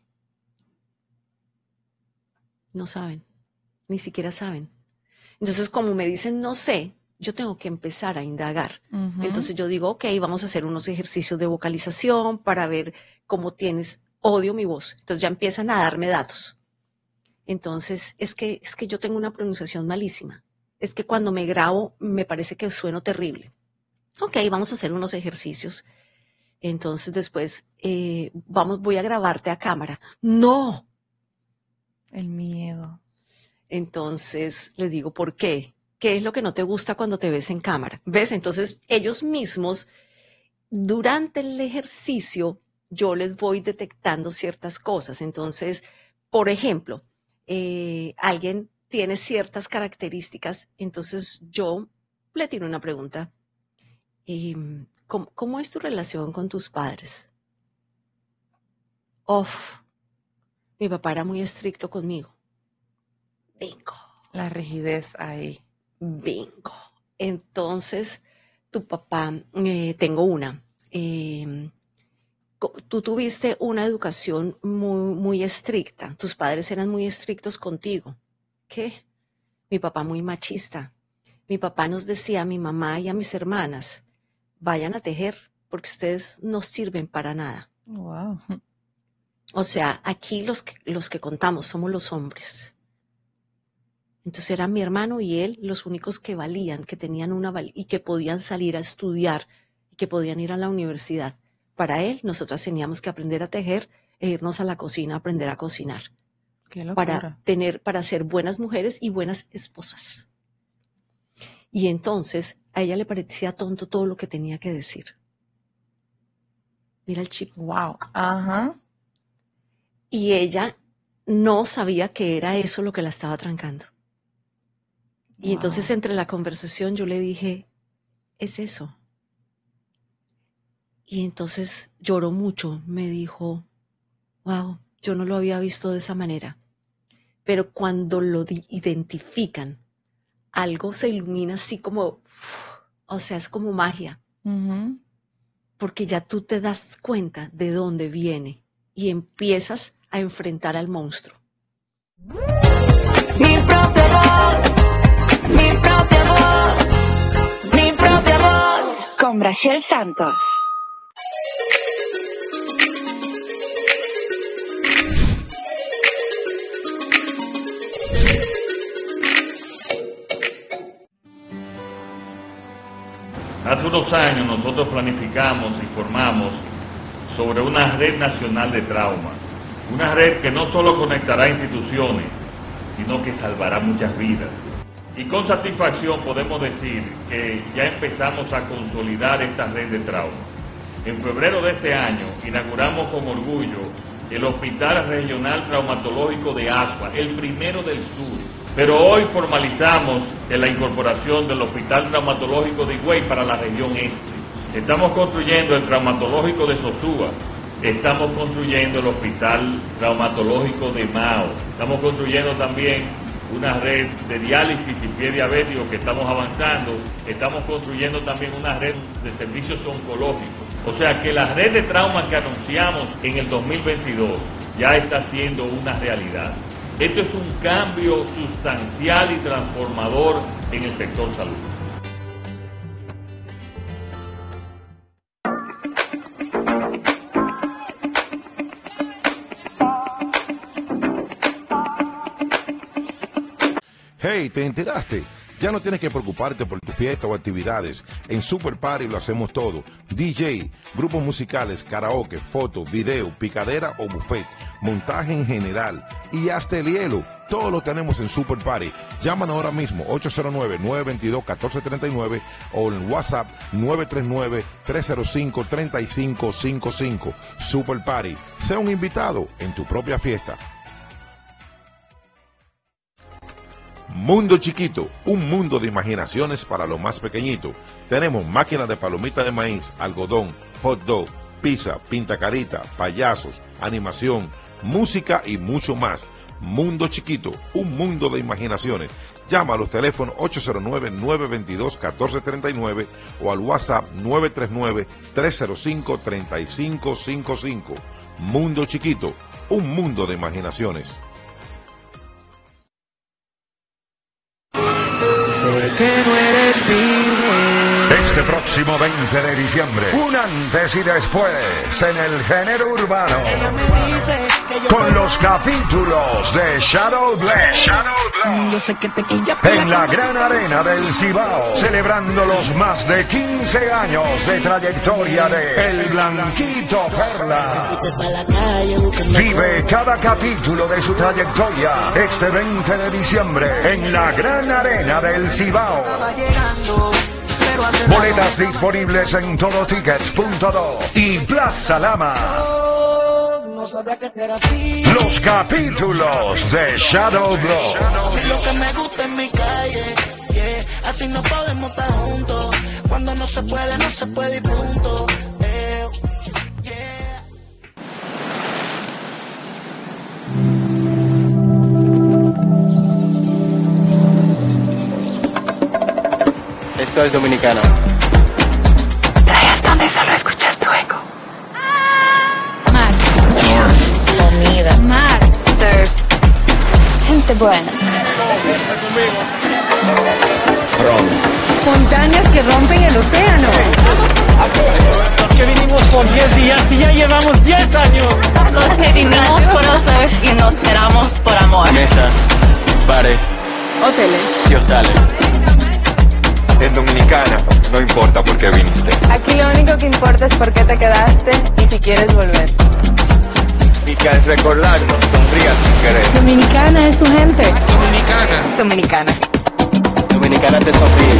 No saben, ni siquiera saben. Entonces, como me dicen no sé, yo tengo que empezar a indagar. Ujú. Entonces yo digo, ok, vamos a hacer unos ejercicios de vocalización para ver cómo tienes, odio mi voz. Entonces ya empiezan a darme datos. Entonces, es que, es que yo tengo una pronunciación malísima. Es que cuando me grabo me parece que sueno terrible. Ok, vamos a hacer unos ejercicios. Entonces después, eh, vamos, voy a grabarte a cámara. No. El miedo. Entonces les digo, ¿por qué? ¿qué es lo que no te gusta cuando te ves en cámara? ¿Ves? Entonces ellos mismos, durante el ejercicio, yo les voy detectando ciertas cosas. Entonces, por ejemplo, eh, alguien tiene ciertas características, entonces yo le tiro una pregunta. Eh, ¿cómo, ¿Cómo es tu relación con tus padres? Uf, mi papá era muy estricto conmigo. Bingo. La rigidez ahí. Bingo. Entonces, tu papá, eh, tengo una. Eh, tú tuviste una educación muy, muy estricta. Tus padres eran muy estrictos contigo. ¿Qué? Mi papá muy machista. Mi papá nos decía a mi mamá y a mis hermanas, vayan a tejer, porque ustedes no sirven para nada. Wow. O sea, aquí los que, los que contamos somos los hombres. Entonces eran mi hermano y él los únicos que valían, que tenían una val y que podían salir a estudiar y que podían ir a la universidad. Para él, nosotras teníamos que aprender a tejer e irnos a la cocina a aprender a cocinar. Qué locura. Para tener, para ser buenas mujeres y buenas esposas. Y entonces a ella le parecía tonto todo lo que tenía que decir. Mira el chip. Wow. Ajá. Y ella no sabía que era eso lo que la estaba trancando. Y wow. Entonces entre la conversación yo le dije, es eso. Y entonces lloró mucho, me dijo, wow, yo no lo había visto de esa manera. Pero cuando lo identifican, algo se ilumina así como, o sea, es como magia. Uh-huh. Porque ya tú te das cuenta de dónde viene y empiezas a enfrentar al monstruo. Mi propia voz, mi propia voz, mi propia voz. Con Brachel Santos. Hace unos años nosotros planificamos y formamos sobre una red nacional de trauma, una red que no solo conectará instituciones, sino que salvará muchas vidas. Y con satisfacción podemos decir que ya empezamos a consolidar esta red de trauma. En febrero de este año inauguramos con orgullo el Hospital Regional Traumatológico de Asua, el primero del sur. Pero hoy formalizamos en la incorporación del Hospital Traumatológico de Higüey para la región este. Estamos construyendo el Traumatológico de Sosúa. Estamos construyendo el Hospital Traumatológico de Mao. Estamos construyendo también una red de diálisis y pie diabético que estamos avanzando. Estamos construyendo también una red de servicios oncológicos. O sea que la red de trauma que anunciamos en el dos mil veintidós ya está siendo una realidad. Esto es un cambio sustancial y transformador en el sector salud. Hey, ¿te enteraste? Ya no tienes que preocuparte por tu fiesta o actividades. En Super Party lo hacemos todo. D J, grupos musicales, karaoke, foto, video, picadera o buffet, montaje en general y hasta el hielo. Todo lo tenemos en Super Party. Llámanos ahora mismo ocho cero nueve, nueve dos dos, uno cuatro tres nueve o en WhatsApp nueve tres nueve, tres cero cinco, tres cinco cinco cinco. Super Party. Sea un invitado en tu propia fiesta. Mundo Chiquito, un mundo de imaginaciones para lo más pequeñito. Tenemos máquinas de palomitas de maíz, algodón, hot dog, pizza, pintacarita, payasos, animación, música y mucho más. Mundo Chiquito, un mundo de imaginaciones. Llama a los teléfonos ocho cero nueve, nueve dos dos, uno cuatro tres nueve o al WhatsApp nueve tres nueve, tres cero cinco, tres cinco cinco cinco. Mundo Chiquito, un mundo de imaginaciones. Sé que no eres virgen. Este próximo veinte de diciembre, un antes y después en el género urbano. Con los capítulos de Shadow Blade. Yo sé que te quilla. En la gran arena del Cibao, celebrando los más de quince años de trayectoria de El Blanquito Perla. Vive cada capítulo de su trayectoria este veinte de diciembre en la gran arena del Cibao. Boletas disponibles en todotickets punto do y Plaza Lama. Los capítulos de Shadow Blow. Lo que me gusta en mi calle, yeah. Así no podemos estar juntos. Cuando no se puede, no se puede y punto. Eh, yeah. Esto es Dominicana. Rayas donde solo escuchas tu eco. Mar. Comida. Mar. Surf. Gente buena. Montañas que rompen el océano. Los que vinimos por diez días y ya llevamos diez años. Los que vinimos por el surf y nos quedamos por amor. Mesas, bares Hoteles. y hostales. En Dominicana, no importa por qué viniste. Aquí lo único que importa es por qué te quedaste y si quieres volver. Y que al recordarnos sonrías sin querer. Dominicana es su gente. Dominicana. Dominicana. Dominicana te sonríe.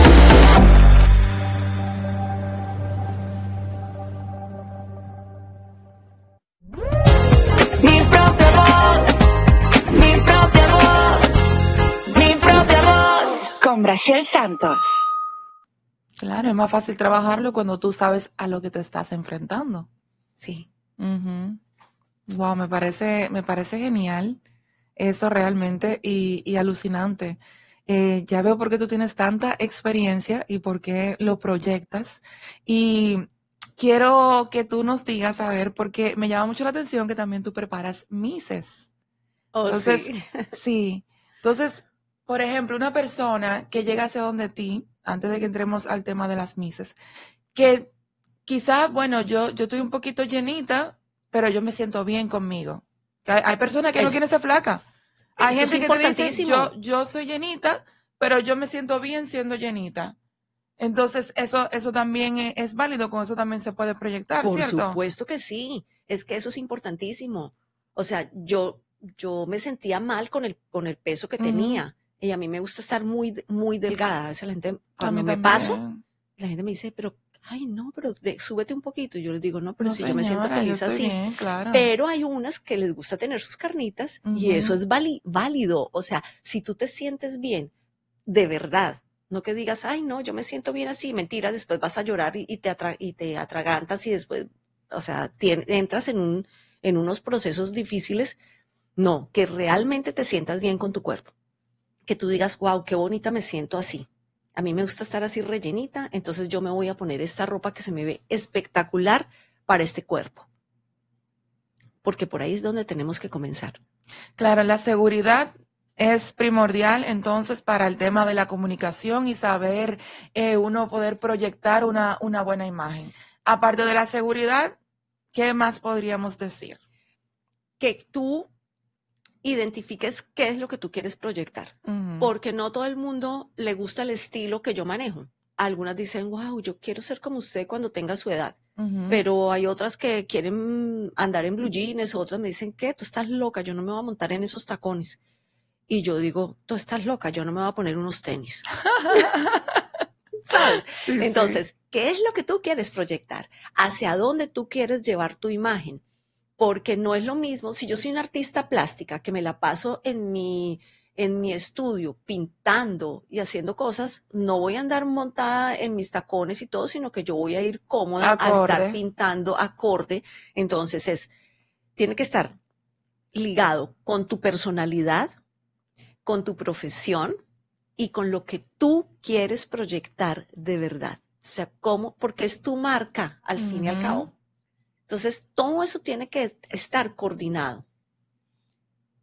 Mi propia voz. Mi propia voz. Mi propia voz. Con Brachel Santos. Claro, es más fácil trabajarlo cuando tú sabes a lo que te estás enfrentando. Sí. Uh-huh. Wow, me parece, me parece genial eso realmente y, y alucinante. Eh, ya veo por qué tú tienes tanta experiencia y por qué lo proyectas. Y quiero que tú nos digas, a ver, porque me llama mucho la atención que también tú preparas mises. Oh, Entonces, sí. sí. Entonces, por ejemplo, una persona que llega hacia donde ti, antes de que entremos al tema de las mises, que quizá, bueno, yo, yo estoy un poquito llenita, pero yo me siento bien conmigo. Hay, hay personas que Es- no quieren ser flaca. Hay eso es gente que te dice, importantísimo. yo, yo soy llenita, pero yo me siento bien siendo llenita. Entonces, eso, eso también es, es válido, con eso también se puede proyectar, Por ¿cierto? supuesto que sí, es que eso es importantísimo. O sea, yo, yo me sentía mal con el, con el peso que Ujú. tenía y a mí me gusta estar muy, muy delgada. A veces la gente, A cuando mí me también. paso, la gente me dice, pero, ay, no, pero de- súbete un poquito. Y yo les digo, no, pero No, si yo me siento señora, yo feliz estoy así. bien, claro. Pero hay unas que les gusta tener sus carnitas y Ujú. eso es vali- válido. O sea, si tú te sientes bien, de verdad, no que digas, ay, no, yo me siento bien así, mentira, después vas a llorar y, y te, atra- y te atragantas y después, o sea, tien- entras en, un, en unos procesos difíciles. No, que realmente te sientas bien con tu cuerpo. Que tú digas, wow, qué bonita me siento así. A mí me gusta estar así rellenita, entonces yo me voy a poner esta ropa que se me ve espectacular para este cuerpo. Porque por ahí es donde tenemos que comenzar. Claro, la seguridad es primordial entonces para el tema de la comunicación y saber eh, uno poder proyectar una, una buena imagen. Aparte de la seguridad, ¿qué más podríamos decir? Que tú identifiques qué es lo que tú quieres proyectar. Ujú. Porque no todo el mundo le gusta el estilo que yo manejo. Algunas dicen, wow, yo quiero ser como usted cuando tenga su edad. Ujú. Pero hay otras que quieren andar en blue jeans, otras me dicen, ¿qué? Tú estás loca, yo no me voy a montar en esos tacones. Y yo digo, tú estás loca, yo no me voy a poner unos tenis. ¿Sabes? Sí, sí. Entonces, ¿qué es lo que tú quieres proyectar? ¿Hacia dónde tú quieres llevar tu imagen? Porque no es lo mismo, si yo soy una artista plástica que me la paso en mi, en mi estudio pintando y haciendo cosas, no voy a andar montada en mis tacones y todo, sino que yo voy a ir cómoda a Acorde. estar pintando acorde. Entonces es, tiene que estar ligado con tu personalidad, con tu profesión y con lo que tú quieres proyectar de verdad. O sea, ¿cómo? Porque es tu marca al fin y al Ujú. cabo. Entonces, todo eso tiene que estar coordinado.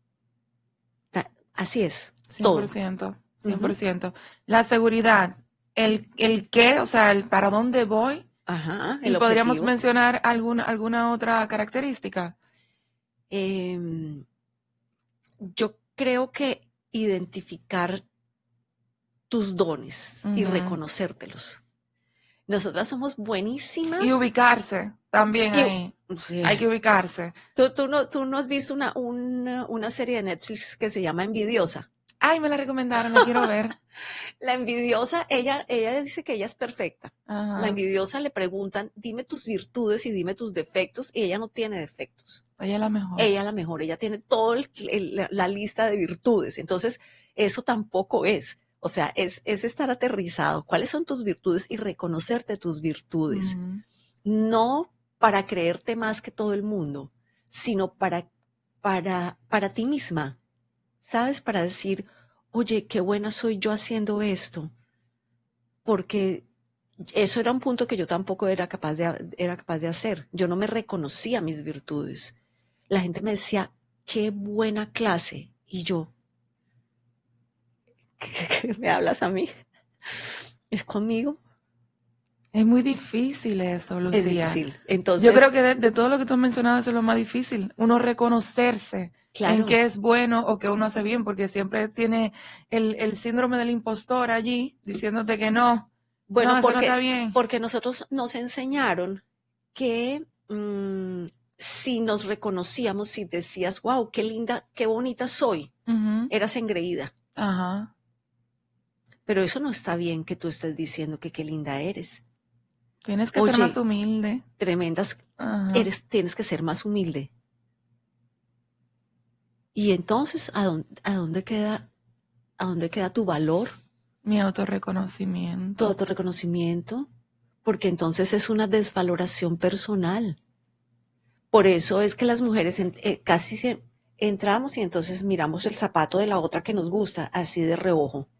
Ta- Así es, cien todo. por ciento, cien por ciento. La seguridad el, el qué, o sea, el para dónde voy. Ajá, ¿Y el podríamos objetivo. mencionar alguna, alguna otra característica? Eh, yo creo que identificar tus dones y Ujú. reconocértelos. Nosotras somos buenísimas. Y ubicarse también Y- ahí. Sí. Hay que ubicarse. ¿Tú, tú no, tú no has visto una, una, una serie de Netflix que se llama Envidiosa? Ay, me la recomendaron, la quiero ver. La envidiosa, ella, ella dice que ella es perfecta. Ajá. La envidiosa le preguntan, dime tus virtudes y dime tus defectos, y ella no tiene defectos. Ella es la mejor. Ella es la mejor, ella tiene toda la, la lista de virtudes. Entonces, eso tampoco es. O sea, es, es estar aterrizado. ¿Cuáles son tus virtudes? Y reconocerte tus virtudes. Ujú. No para creerte más que todo el mundo, sino para, para, para ti misma. ¿Sabes? Para decir, oye, qué buena soy yo haciendo esto. Porque eso era un punto que yo tampoco era capaz de, era capaz de hacer. Yo no me reconocía mis virtudes. La gente me decía, qué buena clase. Y yo, ¿qué, qué me hablas a mí? ¿Es conmigo? Es muy difícil eso, Lucía. Es difícil. Entonces, Yo creo que de, de todo lo que tú has mencionado, eso es lo más difícil. Uno reconocerse claro, en qué es bueno o qué uno hace bien, porque siempre tiene el, el síndrome del impostor allí, diciéndote que no, bueno, no, eso porque, no está bien. porque nosotros nos enseñaron que mmm, si nos reconocíamos, si decías, wow, qué linda, qué bonita soy, Ujú. eras engreída. Ajá. Pero eso no está bien que tú estés diciendo que qué linda eres. Tienes que Oye, ser más humilde. Tremendas, Ajá. eres, tienes que ser más humilde. Y entonces, ¿a dónde, a dónde queda, a dónde queda tu valor, Mi autorreconocimiento. tu autorreconocimiento? Porque entonces es una desvaloración personal. Por eso es que las mujeres en- eh, casi se, entramos y entonces miramos el zapato de la otra que nos gusta, así de reojo.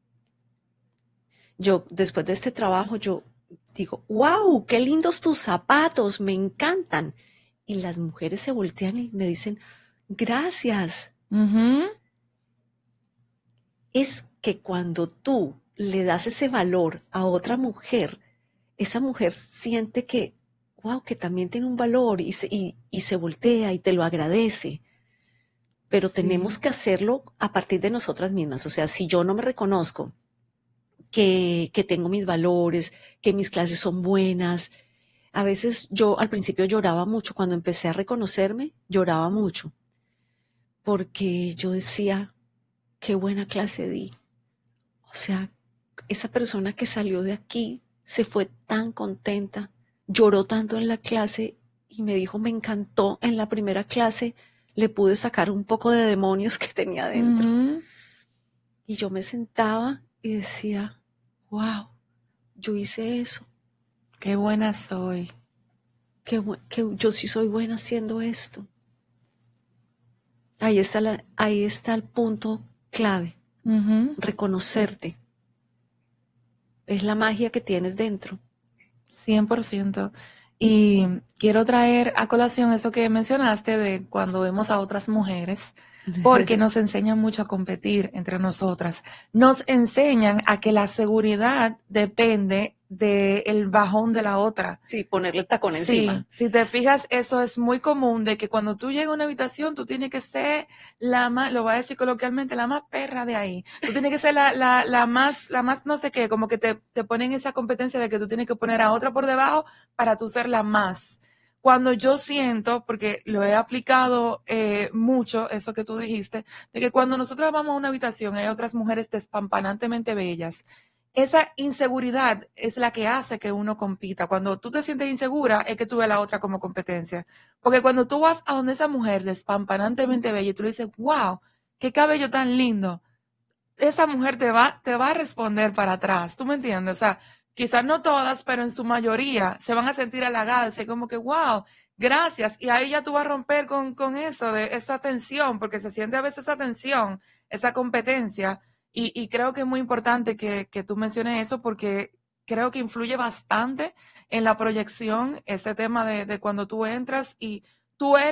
Yo, después de este trabajo, yo digo, wow, qué lindos tus zapatos, me encantan. Y las mujeres se voltean y me dicen, gracias. Ujú. Es que cuando tú le das ese valor a otra mujer, esa mujer siente que, wow, que también tiene un valor y se, y, y se voltea y te lo agradece. Pero Sí. tenemos que hacerlo a partir de nosotras mismas. O sea, si yo no me reconozco que, que tengo mis valores, que mis clases son buenas, a veces yo al principio lloraba mucho. Cuando empecé a reconocerme, lloraba mucho. Porque yo decía, qué buena clase di. O sea, esa persona que salió de aquí se fue tan contenta, lloró tanto en la clase y me dijo, me encantó en la primera clase, le pude sacar un poco de demonios que tenía dentro. Ujú. Y yo me sentaba y decía, wow, yo hice eso, Qué buena soy. que, bu- que yo sí soy buena haciendo esto. Ahí está, la, ahí está el punto clave, Ujú. reconocerte. Es la magia que tienes dentro. cien por ciento. Y quiero traer a colación eso que mencionaste de cuando vemos a otras mujeres, porque nos enseñan mucho a competir entre nosotras. Nos enseñan a que la seguridad depende del bajón de la otra. Sí, ponerle el tacón Sí, encima. si te fijas, eso es muy común, de que cuando tú llegas a una habitación, tú tienes que ser la más, lo voy a decir coloquialmente, la más perra de ahí. Tú tienes que ser la, la, la más, la más no sé qué, como que te, te ponen esa competencia de que tú tienes que poner a otra por debajo para tú ser la más. Cuando yo siento, porque lo he aplicado eh, mucho, eso que tú dijiste, de que cuando nosotros vamos a una habitación hay otras mujeres despampanantemente bellas, esa inseguridad es la que hace que uno compita. Cuando tú te sientes insegura, es que tú ves a la otra como competencia. Porque cuando tú vas a donde esa mujer despampanantemente bella y tú le dices, wow, qué cabello tan lindo, esa mujer te va, te va a responder para atrás. ¿Tú me entiendes? O sea, quizás no todas, pero en su mayoría se van a sentir halagadas. Es como que, wow, gracias. Y ahí ya tú vas a romper con, con eso, de esa tensión, porque se siente a veces esa tensión, esa competencia. Y, y creo que es muy importante que, que tú menciones eso porque creo que influye bastante en la proyección, ese tema de, de cuando tú entras y tú eres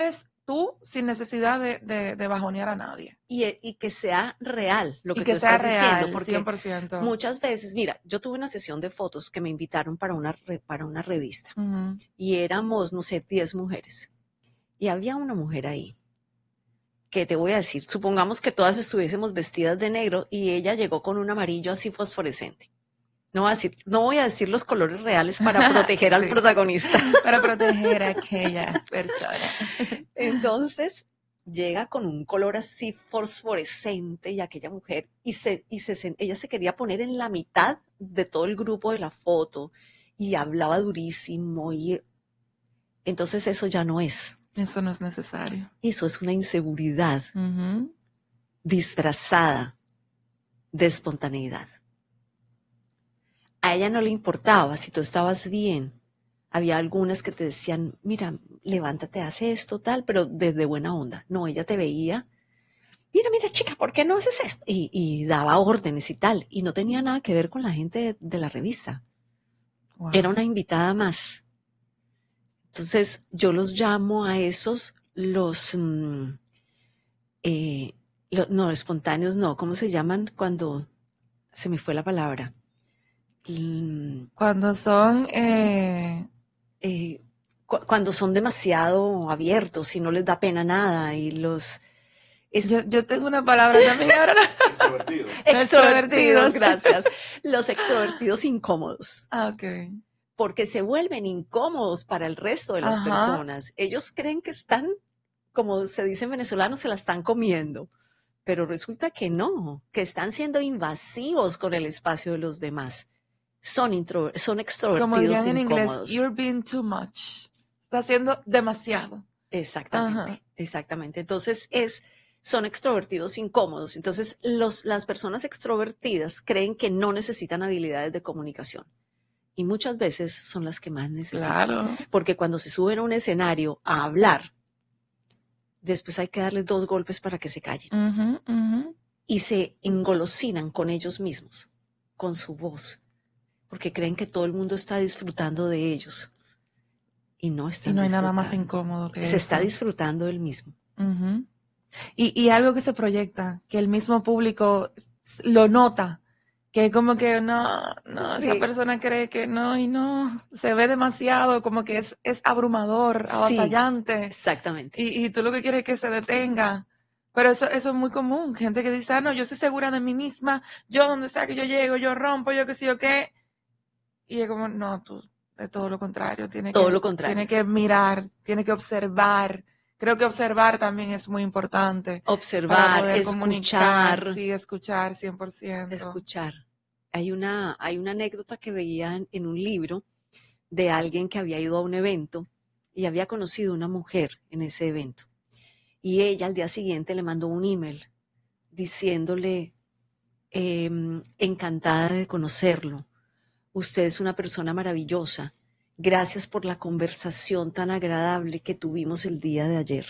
tú sin necesidad de, de, de bajonear a nadie. Y, y que sea real lo que, y que tú sea estás real, diciendo. Porque cien por ciento. muchas veces, mira, yo tuve una sesión de fotos que me invitaron para una, para una revista. Uh-huh. Y éramos, no sé, diez mujeres. Y había una mujer ahí que te voy a decir, supongamos que todas estuviésemos vestidas de negro y ella llegó con un amarillo así fosforescente. No voy a decir, no voy a decir los colores reales para proteger al sí. protagonista. Para proteger a aquella persona. Entonces, llega con un color así fosforescente y aquella mujer, y, se, y se, ella se quería poner en la mitad de todo el grupo de la foto y hablaba durísimo. Y entonces eso ya no es. Eso no es necesario. Eso es una inseguridad uh-huh. disfrazada de espontaneidad. A ella no le importaba si tú estabas bien. Había algunas que te decían, mira, levántate, hace esto, tal, pero desde buena onda. No, ella te veía, mira, mira, chica, ¿por qué no haces esto? Y, y daba órdenes y tal. Y no tenía nada que ver con la gente de, de la revista. Wow. Era una invitada más. Entonces, yo los llamo a esos, los, mm, eh, lo, no, espontáneos no, ¿cómo se llaman cuando se me fue la palabra? Cuando son eh... Eh, cu cuando son demasiado abiertos y no les da pena nada y los es... yo, yo tengo una palabra también ahora. Extrovertidos. Extrovertidos, gracias. Los extrovertidos incómodos. Ah, okay. Porque se vuelven incómodos para el resto de las Ajá. personas. Ellos creen que están, como se dice en venezolano, se la están comiendo. Pero resulta que no, que están siendo invasivos con el espacio de los demás. Son, intro, son extrovertidos como dirían en incómodos. Inglés, you're being too much. Está haciendo demasiado. Exactamente, Ajá. exactamente. Entonces es, son extrovertidos incómodos. Entonces los, las personas extrovertidas creen que no necesitan habilidades de comunicación. Y muchas veces son las que más necesitan. Claro. Porque cuando se suben a un escenario a hablar, después hay que darles dos golpes para que se callen. Uh-huh, uh-huh. Y se engolosinan con ellos mismos, con su voz. Porque creen que todo el mundo está disfrutando de ellos. Y no están Y no hay nada más incómodo que Se eso. está disfrutando del mismo. Uh-huh. y, y algo que se proyecta, que el mismo público lo nota. Que como que no, no, sí. Esa persona cree que no y no. Se ve demasiado, como que es, es abrumador, avasallante. Sí, exactamente. Y, y tú lo que quieres es que se detenga. Pero eso, eso es muy común. Gente que dice, ah, no, yo soy segura de mí misma. Yo donde sea que yo llego, yo rompo, yo qué sé yo qué. Y es como, no, tú, de todo lo contrario. Tiene todo que, lo contrario. Tiene que mirar, tiene que observar. Creo que observar también es muy importante. Observar, escuchar. Sí, escuchar, cien por ciento. Escuchar. Hay una, hay una anécdota que veía en, en un libro de alguien que había ido a un evento y había conocido una mujer en ese evento. Y ella al día siguiente le mandó un email diciéndole, eh, encantada de conocerlo. Usted es una persona maravillosa. Gracias por la conversación tan agradable que tuvimos el día de ayer.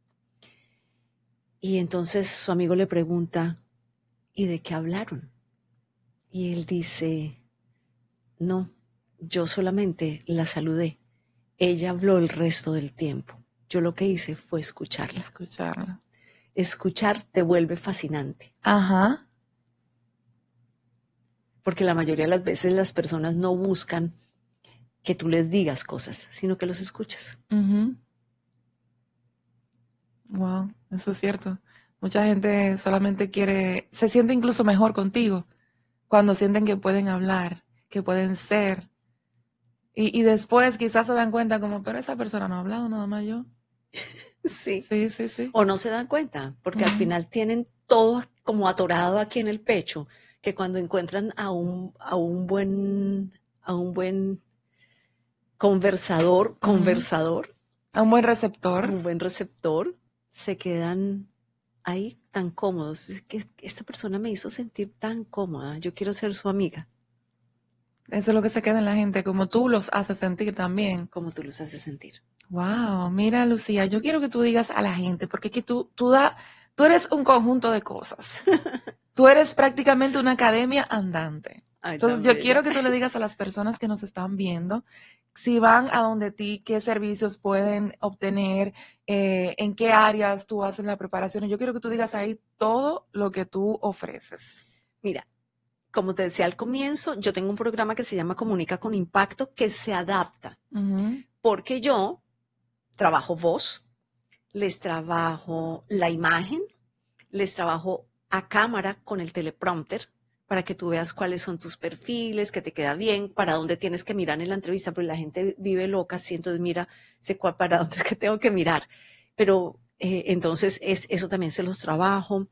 Y entonces su amigo le pregunta, ¿y de qué hablaron? Y él dice, no, yo solamente la saludé. Ella habló el resto del tiempo. Yo lo que hice fue escucharla. Escucharla. Escuchar te vuelve fascinante. Ajá. Porque la mayoría de las veces las personas no buscan que tú les digas cosas, sino que los escuchas. Uh-huh. Wow, eso es cierto. Mucha gente solamente quiere, se siente incluso mejor contigo cuando sienten que pueden hablar, que pueden ser. Y, y después quizás se dan cuenta como, pero esa persona no ha hablado, nada más yo. Sí. Sí, sí, sí. O no se dan cuenta, porque uh-huh. al final tienen todo como atorado aquí en el pecho, que cuando encuentran a un, a un buen, a un buen conversador, conversador. Uh-huh. A un buen receptor. Un buen receptor, se quedan ahí tan cómodos. Es que esta persona me hizo sentir tan cómoda, yo quiero ser su amiga. Eso es lo que se queda en la gente, como tú los haces sentir también. Como tú los haces sentir. Wow, mira Lucía, yo quiero que tú digas a la gente, porque es que tú, tú, da, tú eres un conjunto de cosas. Tú eres prácticamente una academia andante. Ay, Entonces, tan yo bella. quiero que tú le digas a las personas que nos están viendo, si van a donde ti, qué servicios pueden obtener, eh, en qué áreas tú haces la preparación. Yo quiero que tú digas ahí todo lo que tú ofreces. Mira, como te decía al comienzo, yo tengo un programa que se llama Comunica con Impacto que se adapta, Ujú. porque yo trabajo voz, les trabajo la imagen, les trabajo a cámara con el teleprompter para que tú veas cuáles son tus perfiles, que te queda bien, para dónde tienes que mirar en la entrevista, porque la gente vive loca, así, entonces mira, sé cuál, para dónde es que tengo que mirar. Pero eh, entonces es, eso también se los trabajo.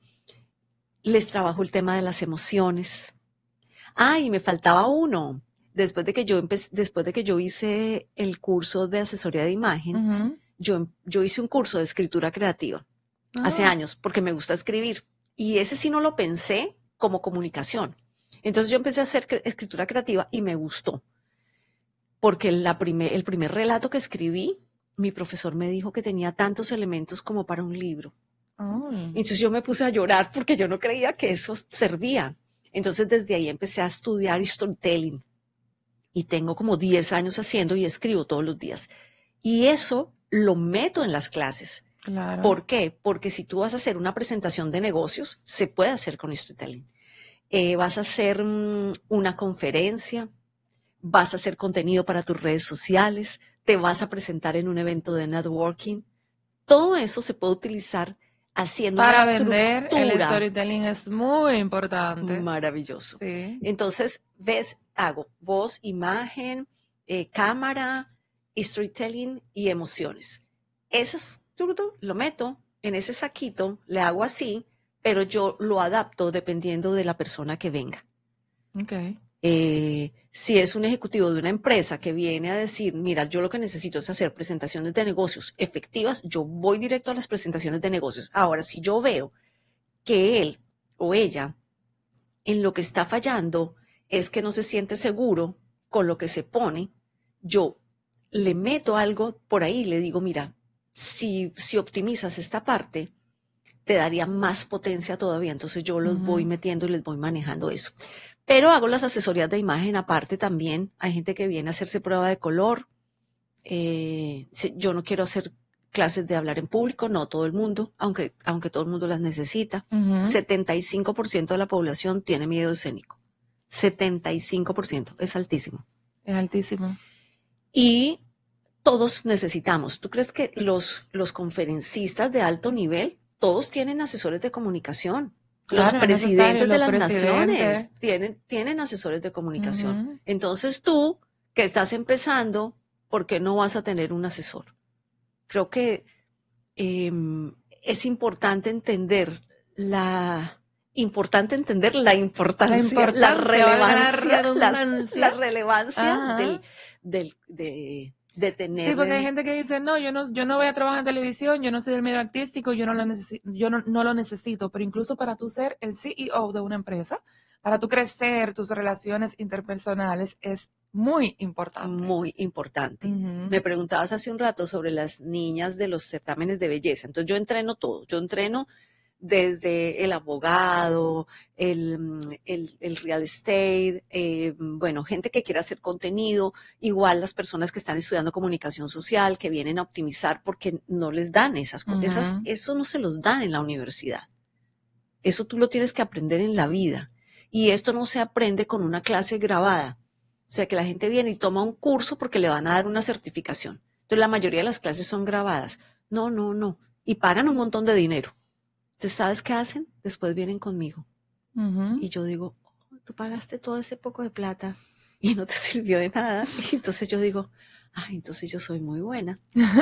Les trabajo el tema de las emociones. Ah, y me faltaba uno. Después de que yo empe- después de que yo hice el curso de asesoría de imagen, Ujú. yo, yo hice un curso de escritura creativa hace Ah. años, porque me gusta escribir. Y ese sí no lo pensé como comunicación. Entonces yo empecé a hacer cre- escritura creativa y me gustó. Porque la primer, el primer relato que escribí, mi profesor me dijo que tenía tantos elementos como para un libro. Ay. Entonces yo me puse a llorar porque yo no creía que eso servía. Entonces desde ahí empecé a estudiar storytelling. Y tengo como diez años haciendo y escribo todos los días. Y eso lo meto en las clases. Claro. ¿Por qué? Porque si tú vas a hacer una presentación de negocios, se puede hacer con storytelling. Eh, vas a hacer mm, una conferencia, vas a hacer contenido para tus redes sociales, te vas a presentar en un evento de networking. Todo eso se puede utilizar haciendo Para una vender, el estructura. storytelling es muy importante. Maravilloso. Sí. Entonces, ves, hago voz, imagen, eh, cámara, storytelling y emociones. Esas, turutu, lo meto en ese saquito, le hago así, pero yo lo adapto dependiendo de la persona que venga. Okay. Eh, si es un ejecutivo de una empresa que viene a decir, mira, yo lo que necesito es hacer presentaciones de negocios efectivas, yo voy directo a las presentaciones de negocios. Ahora, si yo veo que él o ella en lo que está fallando es que no se siente seguro con lo que se pone, yo le meto algo por ahí, le digo, mira, si, si optimizas esta parte, te daría más potencia todavía. Entonces yo los Ujú. voy metiendo y les voy manejando eso. Pero hago las asesorías de imagen aparte también. Hay gente que viene a hacerse prueba de color. Eh, si- yo no quiero hacer clases de hablar en público, no todo el mundo, aunque, aunque todo el mundo las necesita. Ujú. setenta y cinco por ciento de la población tiene miedo escénico. setenta y cinco por ciento, es altísimo. Es altísimo. Y todos necesitamos. ¿Tú crees que los, los conferencistas de alto nivel, todos tienen asesores de comunicación? Claro, Los es presidentes necesario, de los las naciones presidentes. tienen, tienen asesores de comunicación. Ujú. Entonces tú, que estás empezando, ¿por qué no vas a tener un asesor? Creo que eh, es importante entender la importante entender la importancia, La la, importancia, relevancia, valga la la, redundancia. la relevancia Ajá. del, del, de, de tener. Sí, porque hay gente que dice, no, yo no, yo no voy a trabajar en televisión, yo no soy del medio artístico, yo no lo necesito, yo no, no lo necesito, pero incluso para tú ser el C E O de una empresa, para tú crecer tus relaciones interpersonales es muy importante. Muy importante. Ujú. Me preguntabas hace un rato sobre las niñas de los certámenes de belleza. Entonces yo entreno todo. Yo entreno desde el abogado, el, el, el real estate, eh, bueno, gente que quiere hacer contenido, igual las personas que están estudiando comunicación social, que vienen a optimizar porque no les dan esas cosas. Ujú. Eso no se los dan en la universidad. Eso tú lo tienes que aprender en la vida. Y esto no se aprende con una clase grabada. O sea, que la gente viene y toma un curso porque le van a dar una certificación. Entonces, la mayoría de las clases son grabadas. No, no, no. Y pagan un montón de dinero. Entonces, ¿sabes qué hacen? Después vienen conmigo. Ujú. Y yo digo, oh, tú pagaste todo ese poco de plata y no te sirvió de nada. Y entonces yo digo, ay, entonces yo soy muy buena.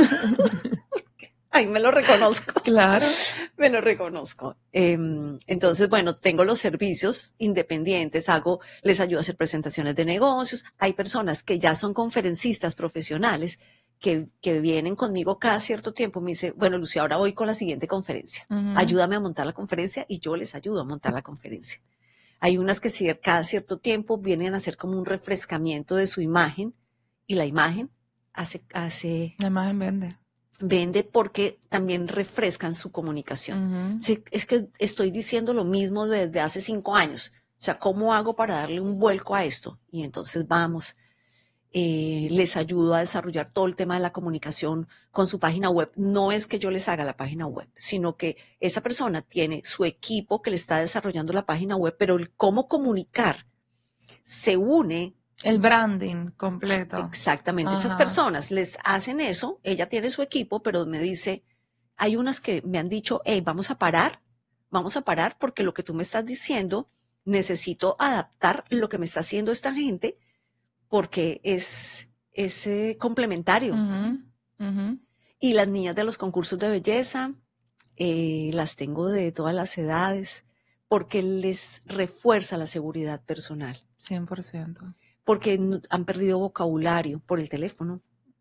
Ay, me lo reconozco. Claro. Me lo reconozco. Eh, entonces, bueno, tengo los servicios independientes, hago, les ayudo a hacer presentaciones de negocios. Hay personas que ya son conferencistas profesionales que, que vienen conmigo cada cierto tiempo. Me dice, bueno, Lucía, ahora voy con la siguiente conferencia. Ujú. Ayúdame a montar la conferencia y yo les ayudo a montar la conferencia. Hay unas que sí, cada cierto tiempo vienen a hacer como un refrescamiento de su imagen y la imagen hace, hace La imagen vende. vende porque también refrescan su comunicación. Ujú. Sí, es que estoy diciendo lo mismo desde hace cinco años. sea, ¿cómo hago para darle un vuelco a esto? Y entonces vamos, eh, les ayudo a desarrollar todo el tema de la comunicación con su página web. No es que yo les haga la página web, sino que esa persona tiene su equipo que le está desarrollando la página web, pero el cómo comunicar se une. El branding completo. Exactamente. Ajá. Esas personas les hacen eso, ella tiene su equipo, pero me dice, hay unas que me han dicho, hey, vamos a parar, vamos a parar porque lo que tú me estás diciendo, necesito adaptar lo que me está haciendo esta gente porque es, es eh, complementario. Uh-huh, uh-huh. Y las niñas de los concursos de belleza, eh, las tengo de todas las edades porque les refuerza la seguridad personal. cien por ciento. Porque han perdido vocabulario por el teléfono.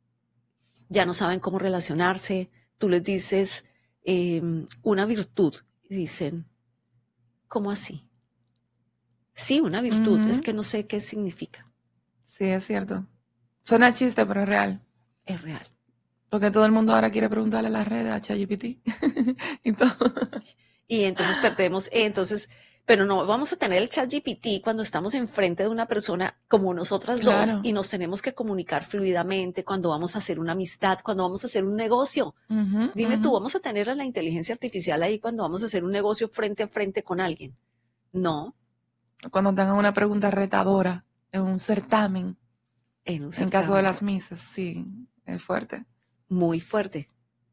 Ya no saben cómo relacionarse. Tú les dices eh, una virtud y dicen, ¿cómo así? Sí, una virtud, uh-huh. Es que no sé qué significa. Sí, es cierto. Suena chiste, pero es real. Es real. Porque todo el mundo ahora quiere preguntarle a las redes, a ChatGPT y todo. Y entonces perdemos, entonces, pero no, vamos a tener el ChatGPT cuando estamos enfrente de una persona como nosotras claro. dos y nos tenemos que comunicar fluidamente cuando vamos a hacer una amistad, cuando vamos a hacer un negocio. Uh-huh, Dime uh-huh. tú, ¿vamos a tener a la inteligencia artificial ahí cuando vamos a hacer un negocio frente a frente con alguien? No. Cuando tengan una pregunta retadora en un certamen, en, un certamen. En caso de las misas, sí, es fuerte. Muy fuerte.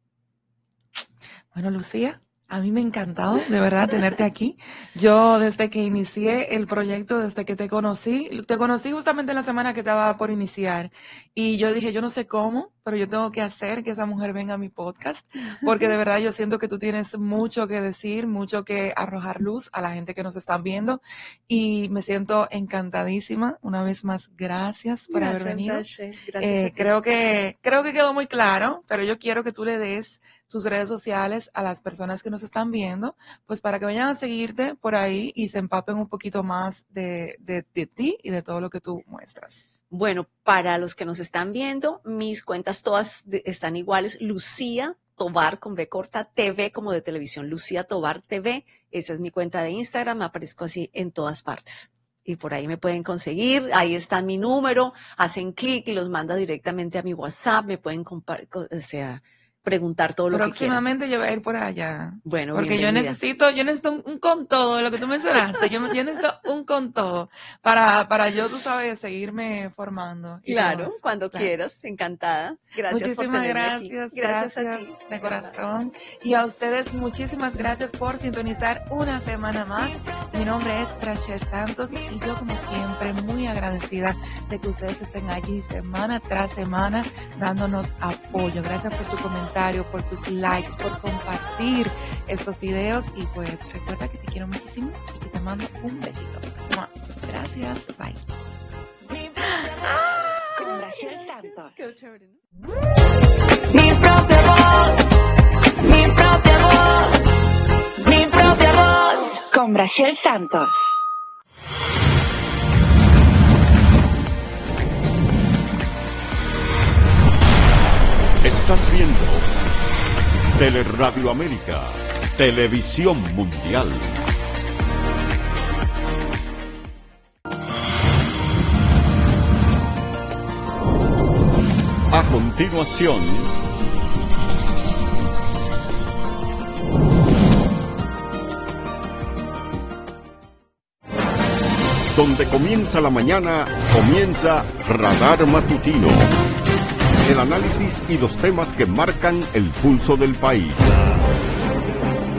Bueno, Lucía, a mí me ha encantado, de verdad, tenerte aquí. Yo, desde que inicié el proyecto, desde que te conocí, te conocí justamente la semana que estaba por iniciar. Y yo dije, yo no sé cómo, pero yo tengo que hacer que esa mujer venga a mi podcast, porque de verdad yo siento que tú tienes mucho que decir, mucho que arrojar luz a la gente que nos están viendo. Y me siento encantadísima. Una vez más, gracias por gracias, haber venido. Gracias, gracias eh, creo que, creo que quedó muy claro, pero yo quiero que tú le des sus redes sociales a las personas que nos están viendo, pues para que vayan a seguirte por ahí y se empapen un poquito más de, de, de ti y de todo lo que tú muestras. Bueno, para los que nos están viendo, mis cuentas todas de, están iguales. Lucía Tovar con B corta, T V como de televisión, Lucía Tovar T V. Esa es mi cuenta de Instagram, me aparezco así en todas partes. Y por ahí me pueden conseguir, ahí está mi número, hacen clic y los manda directamente a mi WhatsApp, me pueden compartir, o sea, preguntar todo lo que quieran. Próximamente yo voy a ir por allá. Bueno, porque bienvenida. yo necesito, yo necesito un, un con todo de lo que tú mencionaste. Yo, yo necesito un con todo para, para yo, tú sabes, seguirme formando. Claro, demás. cuando claro. quieras, encantada. Gracias muchísimas por tenerme gracias, aquí. Gracias, gracias a ti. de corazón. Y a ustedes muchísimas gracias por sintonizar una semana más. Mi nombre es Rachel Santos y yo como siempre muy agradecida de que ustedes estén allí semana tras semana dándonos apoyo. Gracias por tu comentario, por tus likes, por compartir estos videos y pues recuerda que te quiero muchísimo y que te mando un besito. Gracias, bye. Con Rachel Santos. Mi propia voz, mi propia voz, mi propia voz. Con Rachel Santos. Estás viendo Teleradio América, Televisión Mundial. A continuación, donde comienza la mañana, comienza Radar Matutino. El análisis y los temas que marcan el pulso del país.